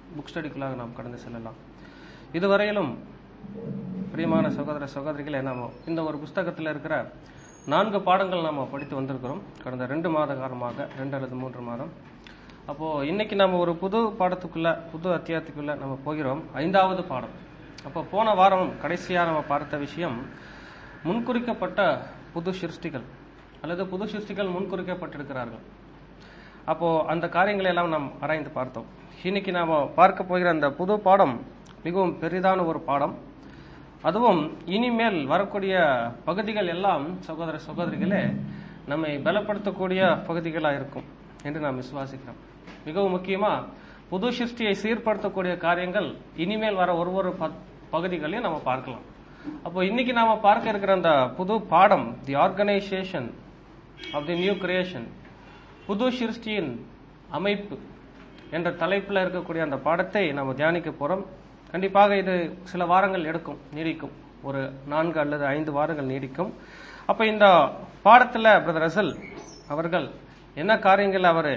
Book ஸ்டடிக்குள்ளாக நாம் கடந்து செல்லலாம். இதுவரையிலும் பிரியமான சகோதர சகோதரிகளே, நாம இந்த ஒரு புஸ்தகத்தில் இருக்கிற 4 பாடங்கள் நாம படித்து வந்திருக்கிறோம் கடந்த 2 மாத காலமாக, 2 அல்லது 3 மாதம். அப்போ இன்னைக்கு நம்ம ஒரு புது பாடத்துக்குள்ள, புது அத்தியாயத்துக்குள்ள நம்ம போகிறோம். 5வது பாடம். அப்போ போன வாரம் கடைசியா நம்ம பார்த்த விஷயம் முன்குறிக்கப்பட்ட புது சிருஷ்டிகள் அல்லது புது சிருஷ்டிகள் முன்குறிக்கப்பட்டிருக்கிறார்கள். அப்போ அந்த காரியங்களை எல்லாம் நாம் ஆராய்ந்து பார்த்தோம். இன்னைக்கு நாம பார்க்க போகிற அந்த புது பாடம் மிகவும் பெரிதான ஒரு பாடம். அதுவும் இனிமேல் வரக்கூடிய பகுதிகள் எல்லாம் சகோதர சகோதரிகளே நம்மை பலப்படுத்தக்கூடிய பகுதிகளாக இருக்கும் என்று நாம் விசுவாசிக்கிறோம். மிகவும் முக்கியமா புது சிருஷ்டியை சீர்படுத்தக்கூடிய காரியங்கள் இனிமேல் வர ஒரு பகுதிகளையும் நம்ம பார்க்கலாம். அப்போ இன்னைக்கு நாம பார்க்க இருக்கிற அந்த புது பாடம், the organisation of the new creation, புது சிருஷ்டியின் அமைப்பு என்ற தலைப்புல இருக்கக்கூடிய அந்த பாடத்தை நம்ம தியானிக்க போறோம். கண்டிப்பாக இது சில வாரங்கள் எடுக்கும், நீடிக்கும். ஒரு 4 அல்லது 5 வாரங்கள் நீடிக்கும். அப்ப இந்த பாடத்துல பிரதர் ரசல் அவர்கள் என்ன காரியங்கள் அவர்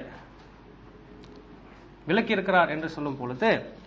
விளக்கி இருக்கிறார் என்று சொல்லும் பொழுது,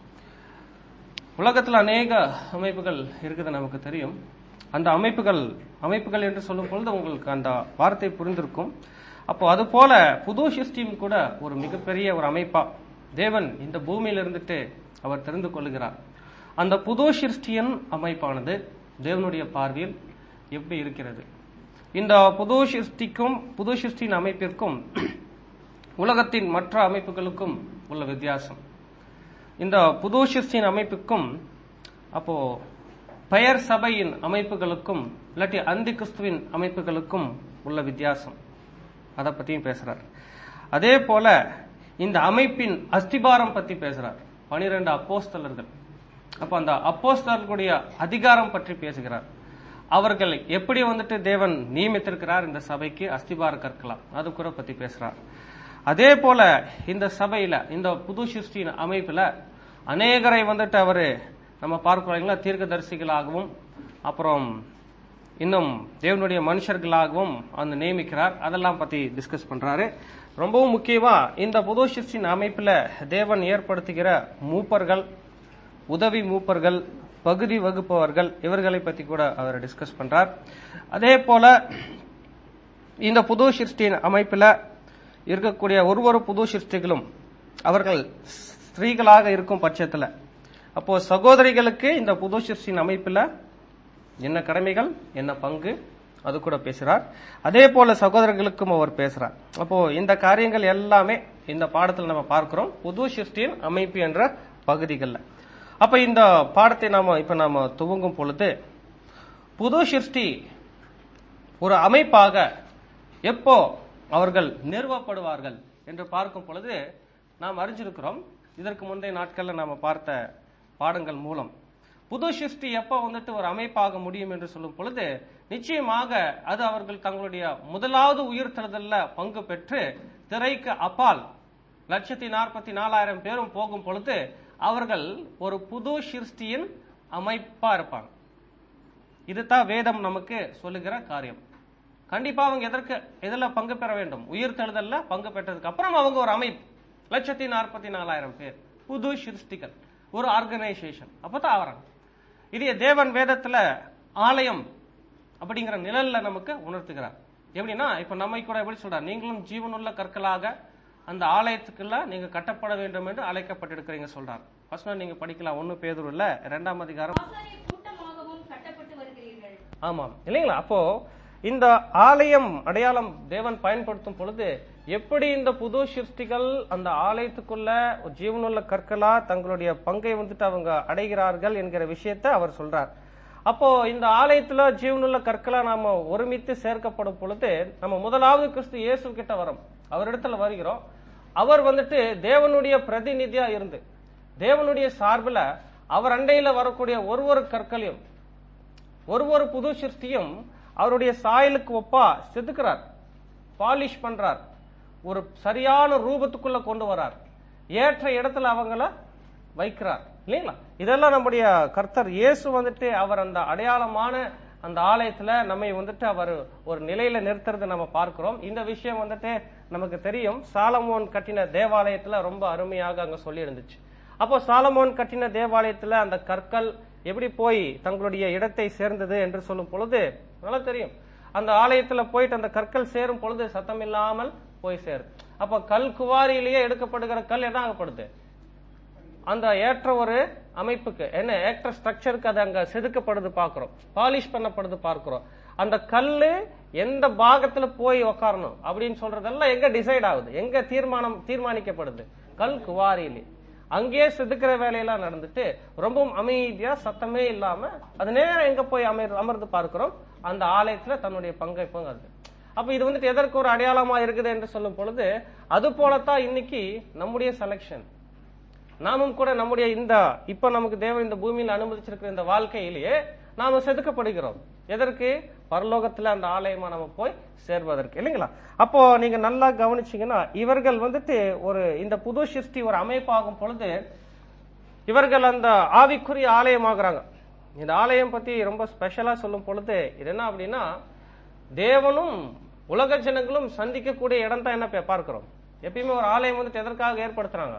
உலகத்தில் அநேக அமைப்புகள் இருக்குது நமக்கு தெரியும். அந்த அமைப்புகள் என்று சொல்லும் பொழுது உங்களுக்கு அந்த வார்த்தை புரிந்திருக்கும். அப்போ அது போல புது சிருஷ்டியும் கூட ஒரு மிகப்பெரிய ஒரு அமைப்பா தேவன் இந்த பூமியில இருந்துட்டு அவர் தெரிந்து கொள்ளுகிறார். அந்த புது சிருஷ்டியின் அமைப்பானது தேவனுடைய பார்வையில் எப்படி இருக்கிறது? இந்த புது சிருஷ்டிக்கும் புது சிருஷ்டியின் அமைப்பிற்கும் உலகத்தின் மற்ற அமைப்புகளுக்கும் உள்ள வித்தியாசம். இந்த புது சிருஷ்டியின் அமைப்புக்கும் அப்போ பெயர் சபையின் அமைப்புகளுக்கும் இல்லாட்டி அந்தி கிறிஸ்துவின் அமைப்புகளுக்கும் உள்ள வித்தியாசம், அதை பத்தியும் பேசுறார். அதே போல இந்த அமைப்பின் அஸ்திபாரம் பத்தி பேசுறார். 12 அப்போஸ்தலர்கள். அப்ப அந்த அப்போஸ்தலர்களுடைய அதிகாரம் பற்றி பேசுகிறார். அவர்கள் எப்படி தேவன் நியமித்திருக்கிறார் இந்த சபைக்கு அஸ்திபார கற்கலாம், அது கூட பத்தி பேசுறார். அதே போல இந்த சபையில, இந்த புது சிருஷ்டியின் அமைப்புல அநேகரை அவரு நம்ம பார்க்கிறோம், தீர்க்கதரிசிகளாகவும் அப்புறம் இன்னும் தேவனுடைய மனுஷர்களாகவும் அந்த நியமிக்கிறார். அதெல்லாம் பத்தி டிஸ்கஸ் பண்றாரு. ரொம்பவும் முக்கியமா இந்த புது சிருஷ்டியின் அமைப்புல தேவன் ஏற்படுத்துகிற மூப்பர்கள், உதவி மூப்பர்கள், பகுதி வகுப்பவர்கள், இவர்களை பத்தி கூட அவர் டிஸ்கஸ் பண்றார். அதே போல இந்த புது சிருஷ்டியின் அமைப்புல இருக்கக்கூடிய ஒரு புது சிருஷ்டிகளும் அவர்கள் ஸ்திரீகளாக இருக்கும் பட்சத்துல, அப்போ சகோதரிகளுக்கு இந்த புது சிருஷ்டியின் அமைப்புல என்ன கடமைகள், என்ன பங்கு, அது கூட பேசுறார். அதே போல சகோதரர்களுக்கும் அவர் பேசுறார். அப்போ இந்த காரியங்கள் எல்லாமே இந்த பாடத்தில் நம்ம பார்க்கிறோம், புது சிருஷ்டியின் அமைப்பு என்ற பகுதிகள்ல. அப்ப இந்த பாடத்தை நாம துவங்கும் பொழுது, புது சிருஷ்டி ஒரு அமைப்பாக எப்போ அவர்கள் நிறுவப்படுவார்கள் என்று பார்க்கும் பொழுது நாம் அறிஞ்சிருக்கிறோம். இதற்கு முந்தைய நாட்கள்ல நாம பார்த்த பாடங்கள் மூலம் புது சிருஷ்டி எப்ப ஒரு அமைப்பாக முடியும் என்று சொல்லும் பொழுது, நிச்சயமாக அது அவர்கள் தங்களுடைய முதலாவது உயிர்த்தெழுதல்ல பங்கு பெற்று திரைக்கு அப்பால் 144,000 பேரும் போகும் பொழுது அவர்கள் ஒரு புது சிருஷ்டியின் அமைப்பா இருப்பாங்க. இதுதான் வேதம் நமக்கு சொல்லுகிற காரியம். கண்டிப்பா அவங்க எதுல பங்கு பெற வேண்டும்? உயிர்த்தெழுதல்ல பங்கு பெற்றதுக்கு அப்புறம் அவங்க ஒரு அமைப்பு, 144,000 பேர் புது சிருஷ்டிகள், ஒரு ஆர்கனைசேஷன் அப்பதான் ஆவறாங்க. இது தேவன் வேதத்துல ஆலயம் அப்படிங்கிற நிழல்ல நமக்கு உணர்த்துகிறார். எப்படின்னா, இப்ப நம்ம கூட எப்படி சொல்றார், நீங்களும் ஜீவனுள்ள கற்களாக அந்த ஆலயத்துக்குள்ள நீங்க கட்டப்பட வேண்டும் என்று அழைக்கப்பட்டிருக்கிறீங்க சொல்றார். ஃபர்ஸ்ட் நீங்க படிக்கலாம், 1 பேதுருல 2ஆம் அதிகாரம். ஆமாம் இல்லைங்களா? அப்போ இந்த ஆலயம் அடையாளம் தேவன் பயன்படுத்தும் பொழுது எப்படி இந்த புது சிருஷ்டிகள் அந்த ஆலயத்துக்குள்ள ஜீவனுள்ள கற்களா தங்களுடைய பங்கை அவங்க அடைகிறார்கள் என்கிற விஷயத்தை அவர் சொல்றார். அப்போ இந்த ஆலயத்துல ஜீவனுள்ள கற்களா நாம ஒருமித்து சேர்க்கப்படும் பொழுது நம்ம முதலாவது கிறிஸ்து இயேசு கிட்ட வரோம், அவரிடத்துல வருகிறோம். அவர் தேவனுடைய பிரதிநிதியா இருந்து தேவனுடைய சார்பில் அவர் அண்டையில வரக்கூடிய ஒரு கற்களையும் ஒரு புது சிருஷ்டியும் அவருடைய சாயலுக்கு ஒப்பா செதுக்கிறார், பாலிஷ் பண்றார், ஒரு சரியான ரூபத்துக்குள்ள கொண்டு வரார், ஏற்ற இடத்துல அவங்கள வைக்கிறார் இல்லைங்களா? இதெல்லாம் நம்முடைய கர்த்தர் இயேசு அவர் அந்த அடையாளமான அந்த ஆலயத்துல நம்மை அவர் ஒரு நிலையில நிறுத்துறது நம்ம பார்க்கிறோம். இந்த விஷயம் நமக்கு தெரியும். சாலமோன் கட்டின தேவாலயத்துல ரொம்ப அருமையாக அங்க சொல்லி இருந்துச்சு. அப்போ சாலமோன் கட்டின தேவாலயத்துல அந்த கற்கள் எப்படி போய் தங்களுடைய இடத்தை சேர்ந்தது என்று சொல்லும் பொழுது நல்லா தெரியும். அந்த ஆலயத்துல போயிட்டு அந்த கற்கள் சேரும் பொழுது சத்தம் இல்லாமல் போய் சேரும். அப்ப கல் குவாரியிலேயே எடுக்கப்படுகிற கல் என்ன ஆகப்படுது, அந்த ஏற்ற ஒரு அமைப்புக்கு என்ன ஏற்ற ஸ்ட்ரக்சருக்கு அது அங்க செதுக்கப்படுது பார்க்கிறோம், பாலிஷ் பண்ணப்படுது பார்க்கிறோம். அந்த கல்லு எந்த பாகத்துல போய் உக்காரணும் அப்படின்னு சொல்றதெல்லாம் எங்க டிசைட் ஆகுது, எங்க தீர்மானிக்கப்படுது, கல் குவாரியிலே. அங்கேயே செதுக்கிற வேலையெல்லாம் நடந்துட்டு ரொம்பவும் அமைதியா சத்தமே இல்லாம அது நேரம் எங்க போய் அமர்ந்து பார்க்கிறோம், அந்த ஆலயத்துல தன்னுடைய பங்கை பங்கு. அப்ப இது வந்துட்டு எதற்கு ஒரு அடையாளமா இருக்குது என்று சொல்லும் பொழுது அது போலத்தான் இன்னைக்கு நம்முடைய செலக்ஷன். நாமும் கூட நம்முடைய இந்த இப்ப நமக்கு தேவன் இந்த பூமியில் அனுமதிச்சிருக்கிற இந்த வாழ்க்கையிலேயே நாம செதுக்கப்படுகிறோம். எதற்கு? பரலோகத்துல அந்த ஆலயமா நம்ம போய் சேர்வதற்கு, இல்லைங்களா? அப்போ நீங்க நல்லா கவனிச்சீங்கன்னா இவர்கள் வந்துட்டு ஒரு இந்த புது சிருஷ்டி ஒரு அமைப்பாகும் பொழுது இவர்கள் அந்த ஆவிக்குரிய ஆலயமாகறாங்க. இந்த ஆலயம் பத்தி ரொம்ப ஸ்பெஷலா சொல்லும் பொழுது இது என்ன அப்படின்னா, தேவனும் உலக ஜனங்களும் சந்திக்கக்கூடிய இடம் தான் என்ன பார்க்கிறோம். எப்பயுமே ஒரு ஆலயம் வந்துட்டு எதற்காக ஏற்படுத்துறாங்க?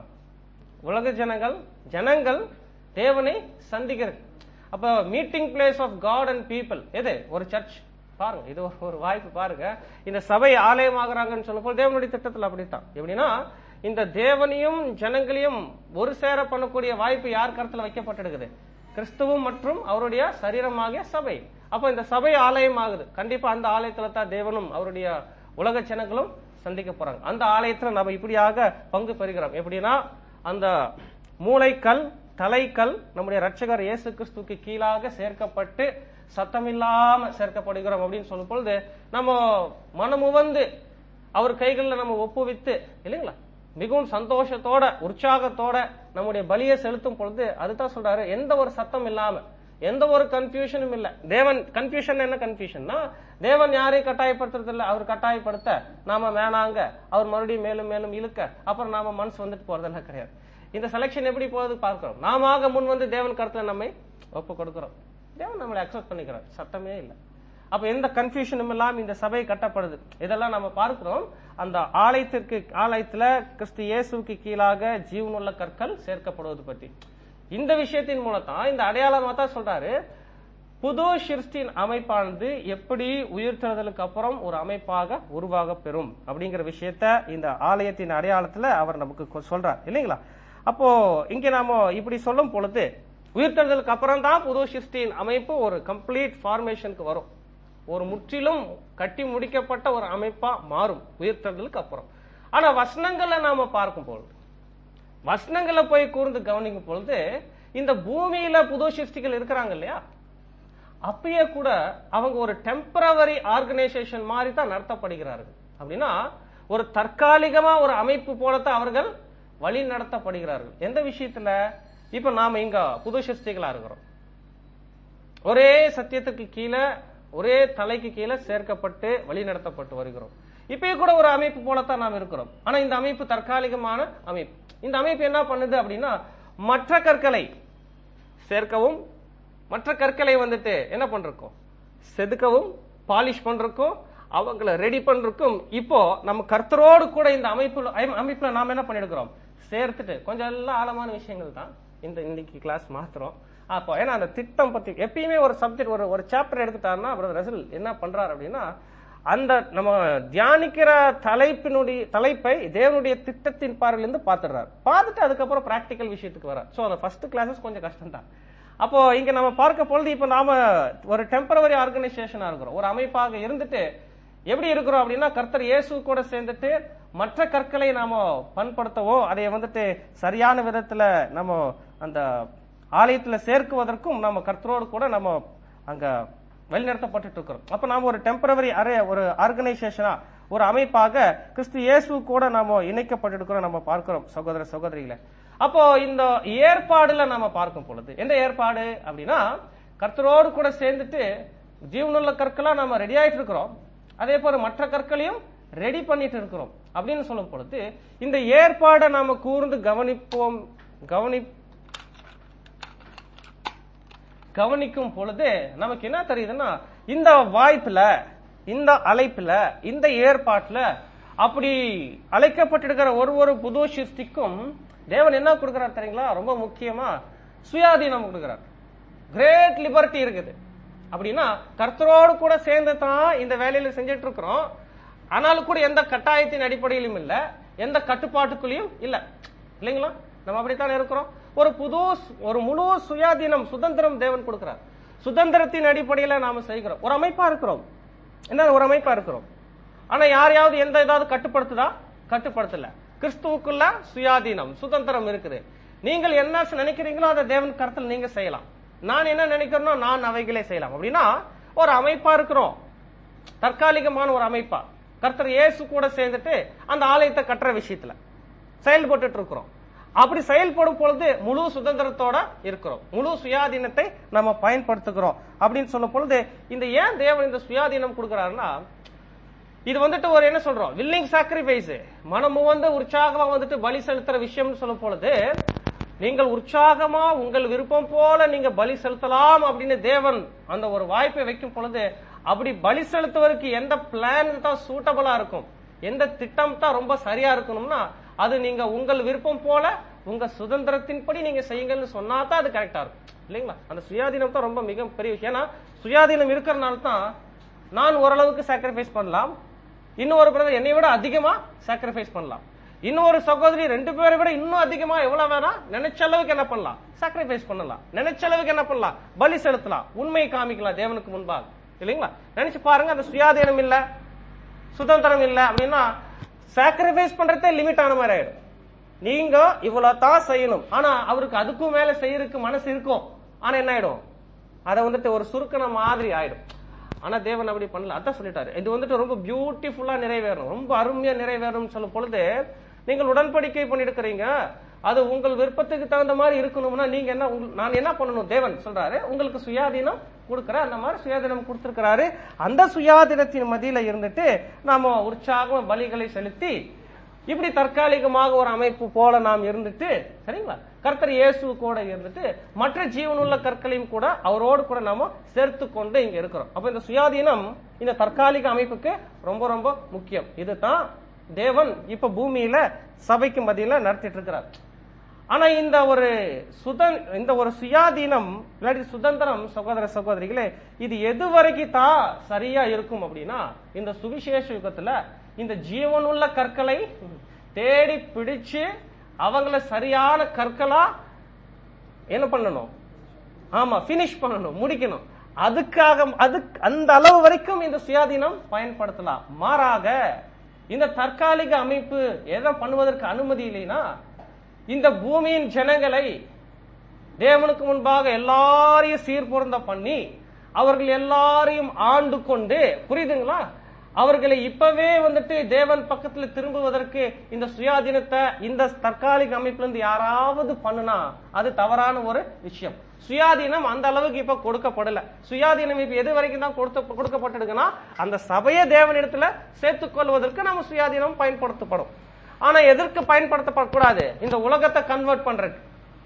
உலக ஜனங்கள் தேவனை சந்திக்கிறது. அப்ப meeting place of God and people எது? ஒரு சர்ச். பாருங்க, இது ஒரு வாய்ப்பு பாருங்க. இந்த சபை ஆலயமாகறாங்கன்னு சொல்லும்போது தேவனுடைய திட்டத்தில் அப்படித்தான். எப்படின்னா இந்த தேவனையும் ஜனங்களையும் ஒரு சேர பண்ணக்கூடிய வாய்ப்பு யார் கருத்துல வைக்கப்பட்டிருக்குது? கிறிஸ்துவும் மற்றும் அவருடைய சரீரமாகிய சபை. அப்ப இந்த சபை ஆலயம் ஆகுது. கண்டிப்பா அந்த ஆலயத்துல தான் தேவனும் அவருடைய உலக ஜனங்களும் சந்திக்க போறாங்க. அந்த ஆலயத்துல நம்ம இப்படியாக பங்கு பெறுகிறோம். எப்படின்னா அந்த மூளைக்கல் தலைக்கல் நம்முடைய ரட்சகர் இயேசு கிறிஸ்துவுக்கு கீழாக சேர்க்கப்பட்டு சத்தமில்லாம சேர்க்கப்படுகிறோம் அப்படின்னு சொல்லும் பொழுது நம்ம மனமுவந்து அவர் கைகளில் நம்ம ஒப்புவித்து, இல்லைங்களா, மிகவும் சந்தோஷத்தோட உற்சாகத்தோட நம்முடைய பலியை செலுத்தும் பொழுது அதுதான் சொல்றாரு, எந்த ஒரு சத்தம் இல்லாம எந்த ஒரு கன்ஃபியூஷனும் இல்ல. தேவன் கன்ஃபியூஷன் என்ன கன்ஃபியூஷன்னா, தேவன் யாரையும் கட்டாயப்படுத்துறது இல்ல. அவர் கட்டாயப்படுத்த நாம வேணாங்க, அவர் மறுபடியும் மேலும் மேலும் இழுக்க அப்புறம் நாம மனசு வந்துட்டு போறதெல்லாம் கிடையாது. இந்த செலக்ஷன் எப்படி போகுது பார்க்கிறோம். நாம முன் வந்து தேவன் கருத்துல நம்மை ஒப்பு கொடுக்கிறோம், தேவன் நம்மளை அக்செப்ட் பண்ணிக்கிறார், சத்தமே இல்லை. அப்ப எந்த கன்ஃபியூஷனும் இல்லாம இந்த சபை கட்டப்படுது. இதெல்லாம் நம்ம பார்க்கிறோம். அந்த ஆலயத்துல கிறிஸ்து இயேசுவுக்கு கீழாக ஜீவனுள்ள கற்கள் சேர்க்கப்படுவது பற்றி இந்த விஷயத்தின் மூலத்தான் இந்த அடையாளமா தான் சொல்றாரு. புது சிருஷ்டியின் அமைப்பானது எப்படி உயிர்த்தெழுதலுக்கு அப்புறம் ஒரு அமைப்பாக உருவாக பெறும் அப்படிங்கிற விஷயத்த இந்த ஆலயத்தின் அடையாளத்துல அவர் நமக்கு சொல்றார், இல்லைங்களா? அப்போ இங்க நாம இப்படி சொல்லும் பொழுது உயிர்த்தெழுதலுக்கு அப்புறம் தான் புது சிருஷ்டியின் அமைப்பு ஒரு கம்ப்ளீட் ஃபார்மேஷனுக்கு வரும், ஒரு முற்றிலும் கட்டி முடிக்கப்பட்ட ஒரு அமைப்பா மாறும் உயிர்த்தெழுதலுக்கு அப்புறம். ஆனா வசனங்களை நாம பார்க்கும் பொழுது, வசனங்களை போய் கூர்ந்து கவனிக்கும் பொழுது இந்த பூமியில புது சிருஷ்டிகள் இருக்கிறாங்க இல்லையா, அப்பயே கூட அவங்க ஒரு டெம்பரவரி ஆர்கனைசேஷன் மாதிரி தான் நடத்தப்படுகிறார்கள். அப்படின்னா ஒரு தற்காலிகமா ஒரு அமைப்பு போலத்தான் அவர்கள் வழி நடத்தப்படுகிறார்கள். எந்த விஷயத்துல? இப்ப நாம இங்க புது சிருஷ்டிகளா இருக்கிறோம், ஒரே சத்தியத்துக்கு கீழே ஒரே தலைக்கு கீழே சேர்க்கப்பட்டு வழி நடத்தப்பட்டு வருகிறோம். இப்பயே கூட ஒரு அமைப்பு போலத்தான் நாம் இருக்கிறோம். ஆனா இந்த அமைப்பு தற்காலிகமான அமைப்பு. இந்த அமைப்பு என்ன பண்ணுது அப்படின்னா, மற்ற கற்களை சேர்க்கவும் மற்ற கற்களை வந்துட்டு என்ன பண்றோம், செதுக்கவும் பாலிஷ் பண்றோம், அவங்களை ரெடி பண்றோம். இப்போ நம்ம கர்த்தரோடு கூட இந்த அமைப்புல நாம என்ன பண்ணிருக்கிறோம், சேர்த்துட்டு கொஞ்சம் எல்லாம் ஆழமான விஷயங்கள் தான் இன்னைக்கு கிளாஸ் மாத்திரம். அப்போ ஏன்னா அந்த திட்டம் பத்தி எப்பயுமே ஒரு சப்ஜெக்ட் ஒரு சாப்டர் எடுத்துட்டாருன்னா பிரதர் ரசல் என்ன பண்றாரு அப்படின்னா, அந்த நம்ம தியானிக்கிற தலைப்பை தேவனுடைய திட்டத்தின் பார்வையிலிருந்து பார்த்துடுறாரு. பார்த்துட்டு அதுக்கப்புறம் பிராக்டிக்கல் விஷயத்துக்கு வர. சோ அந்த ஃபர்ஸ்ட் கிளாஸஸ் கொஞ்சம் கஷ்டம் தான். அப்போ இங்க நம்ம பார்க்க பொழுது இப்ப நாம ஒரு டெம்பரவரி ஆர்கனைசேஷனா இருக்கிறோம், ஒரு அமைப்பாக இருந்துட்டு எப்படி இருக்கிறோம் அப்படின்னா, கர்த்தர் இயேசு கூட சேர்ந்துட்டு மற்ற கற்களை நாம பண்படுத்தவோ அதை வந்துட்டு சரியான விதத்துல நம்ம அந்த ஆலயத்துல சேர்க்குவதற்கும் நம்ம கர்த்தரோடு கூட நம்ம அங்க வழிநடத்தப்பட்டு இருக்கிறோம். அப்ப நாம ஒரு டெம்பரவரி ஒரு ஆர்கனைசேஷனா ஒரு அமைப்பாக கிறிஸ்து இயேசு கூட நாம இணைக்கப்பட்டிருக்கிறோம் நம்ம பார்க்கிறோம் சகோதர சகோதரிகளை. அப்போ இந்த ஏற்பாடுல நாம பார்க்கும் பொழுது எந்த ஏற்பாடு அப்படின்னா, கர்த்தரோடு கூட சேர்ந்துட்டு ஜீவனுள்ள கற்களா நாம ரெடி ஆயிட்டு இருக்கிறோம், அதே போல மற்ற கற்களையும் ரெடி பண்ணிட்டு இருக்கிறோம் அப்படின்னு சொல்லும் பொழுது இந்த ஏற்பாடை நாம கூர்ந்து கவனிக்கும் பொழுது நமக்கு என்ன தெரியுதுன்னா, இந்த வாய்ப்புல இந்த அழைப்புல இந்த ஏற்பாட்டுல அப்படி அழைக்கப்பட்டிருக்கிற ஒரு புது சிருஷ்டிக்கும் தேவன் என்ன கொடுக்கிறார் தெரியுங்களா? ரொம்ப முக்கியமா சுயாதீனம் கொடுக்கிறார். கிரேட் லிபர்ட்டி இருக்குது. அப்படின்னா கர்த்தரோடு கூட சேர்ந்து தான் இந்த வேலையில செஞ்சிட்டு இருக்கிறோம். ஆனாலும் கூட எந்த கட்டாயத்தின் அடிப்படையிலும் இல்ல, எந்த கட்டுப்பாட்டுக்குள்ளேயும் இல்ல, இல்லைங்களா? நம்ம அப்படித்தான் இருக்கிறோம். ஒரு முழு சுயாதீனம், சுதந்திரம் தேவன் கொடுக்கிறார். சுதந்திரத்தின் அடிப்படையில நாம செய்கிறோம். ஒரு அமைப்பா இருக்கிறோம். என்ன ஒரு அமைப்பா இருக்கிறோம். ஆனா யாரையாவது எந்த ஏதாவது கட்டுப்படுத்துதா? கட்டுப்படுத்தல. கிறிஸ்துவுக்குள்ள சுயாதீனம், சுதந்திரம் இருக்குது. நீங்கள் என்ன நினைக்கிறீங்களோ அதை தேவன் கருத்தில் நீங்க செய்யலாம். நான் என்ன நினைக்கிறேனோ நான் அவைகளே செய்யலாம். அப்படின்னா ஒரு அமைப்பா இருக்கிறோம், தற்காலிகமான ஒரு அமைப்பா. கர்த்தர் இயேசு கூட சேர்ந்துட்டு அந்த ஆலயத்தை கட்டுற விஷயத்துல செயல்பட்டு இருக்கிறோம். அப்படி செயல்படும் பொழுது முழு சுதந்திரத்தோட இருக்கிறோம், முழு சுயாதீனத்தை நம்ம பயன்படுத்துகிறோம். அப்படின்னு சொல்லும் பொழுது இந்த ஏன் தேவன் இந்த சுயாதீனம் கொடுக்கிறாருன்னா, இது வந்துட்டு ஒரு என்ன சொல்றோம், வில்லிங் சாக்ரிஃபைஸ், மனமும் உற்சாகமா பலி செலுத்துற விஷயம் சொல்லும் பொழுது, நீங்கள் உற்சாகமா உங்கள் விருப்பம் போல நீங்க பலி செலுத்தலாம் அப்படின்னு தேவன் அந்த ஒரு வாய்ப்பை வைக்கும் பொழுது, அப்படி பலி செலுத்துவதற்கு எந்த பிளான் தான் சூட்டபிளா இருக்கும், எந்த திட்டம் தான் ரொம்ப சரியா இருக்கணும்னா, அது நீங்க உங்கள் விருப்பம் போல உங்க சுதந்திரத்தின்படி நீங்க செய்யுங்கன்னு சொன்னா தான் அது கரெக்டா இருக்கும், இல்லைங்களா? அந்த சுயாதீனம் தான் ரொம்ப மிக பெரிய விஷயம். ஏன்னா சுயாதீனம் இருக்கிறனால தான் நான் ஓரளவுக்கு சாக்ரிஃபைஸ் பண்ணலாம், இன்னொரு பிரதர் என்னை விட அதிகமா சாக்ரிஃபைஸ் பண்ணலாம், இன்னொரு சகோதரி 2 பேரை விட இன்னும் அதிகமா எவ்வளவு வேணா நினைச்ச அளவுக்கு என்ன பண்ணலாம், சாக்ரிஃபைஸ் பண்ணலாம், நினைச்ச அளவுக்கு என்ன பண்ணலாம், பலி செலுத்தலாம், உண்மையை காமிக்கலாம் தேவனுக்கு முன்பாக, இல்லைங்களா? நினைச்சு பாருங்க, அந்த சுயாதீனம் இல்ல, சுதந்திரம் இல்ல அப்படின்னா சாக்ரிஃபைஸ் பண்றதே லிமிட் ஆன மாதிரி ஆயிடும். நீங்க இவ்வளவு தான் செய்யணும், ஆனா அவருக்கு அதுக்கும் மேல செய்யறதுக்கு மனசு இருக்கும், ஆனா என்ன ஆயிடும், அதை ஒரு சுருக்கன மாதிரி ஆயிடும். ஆனா தேவன் அப்படி பண்ணல, அதான் சொல்லிட்டாரு. இது ரொம்ப பியூட்டிஃபுல்லா நிறைவேறணும், ரொம்ப அருமையா நிறைவேறணும் சொல்லும் பொழுது, நீங்கள் உடன்படிக்கை பண்ணிருக்கிறீங்க, அது உங்கள் விருப்பத்துக்கு தகுந்த மாதிரி இருக்கணும்னா நீங்க என்ன, நான் என்ன பண்ணணும், தேவன் சொல்றாரு உங்களுக்கு சுயாதீனம் கொடுக்கிற, அந்த மாதிரி சுயாதீனம் கொடுத்திருக்கிறாரு. அந்த சுயாதீனத்தின் மத்தியில இருந்துட்டு நாம உற்சாக பலிகளை செலுத்தி இப்படி தற்காலிகமாக ஒரு அமைப்பு போல நாம் இருந்துட்டு, சரிங்களா, கர்த்தர் இயேசு கூட இருந்துட்டு மற்ற ஜீவனுள்ள கற்களையும் கூட அவரோடு கூட நாம சேர்த்து கொண்டு இங்க இருக்கிறோம். அப்ப இந்த சுயாதீனம் இந்த தற்காலிக அமைப்புக்கு ரொம்ப ரொம்ப முக்கியம். இதுதான் தேவன் இப்ப பூமியில சபைக்கு மத்தியில நடத்திட்டு இருக்கிறார். ஆனா இந்த ஒரு சுயாதீனம் இல்லாட்டி சுதந்திரம், சகோதர சகோதரிகளே, இது எது வரைக்கும் தான் சரியா இருக்கும் அப்படின்னா, இந்த சுவிசேஷ யுகத்துல இந்த ஜீவனுள்ள கற்களை தேடி பிடிச்சு அவங்கள சரியான கற்களா என்ன பண்ணணும், ஆமா பினிஷ் பண்ணணும், முடிக்கணும். அதுக்காக அந்த அளவு வரைக்கும் இந்த சுயாதீனம் பயன்படுத்தலாம். மாறாக இந்த தற்காலிக அமைப்பு எதை பண்ணுவதற்கு அனுமதி இல்லைன்னா, இந்த பூமியின் ஜனங்களை தேவனுக்கு முன்பாக எல்லாரையும் சீர்பொருந்த பண்ணி அவர்கள் எல்லாரையும் ஆண்டு கொண்டு, புரியுதுங்களா, அவர்களை இப்பவே தேவன் பக்கத்துல திரும்புவதற்கு இந்த சுயாதீனத்தை இந்த தற்காலிக அமைப்புல இருந்து யாராவது பண்ணுனா அது தவறான ஒரு விஷயம். சுயாதீனம் அந்த அளவுக்கு இப்ப கொடுக்கப்படல. சுயாதீனம் இப்ப எது வரைக்கும் தான் கொடுக்கப்பட்டிருக்குன்னா, அந்த சபையை தேவனிடத்துல சேர்த்துக் கொள்வதற்கு நம்ம சுயாதீனம் பயன்படுத்தப்படும். ஆனா எதற்கு பயன்படுத்தப்படக்கூடாது, இந்த உலகத்தை கன்வெர்ட் பண்றதுக்கு,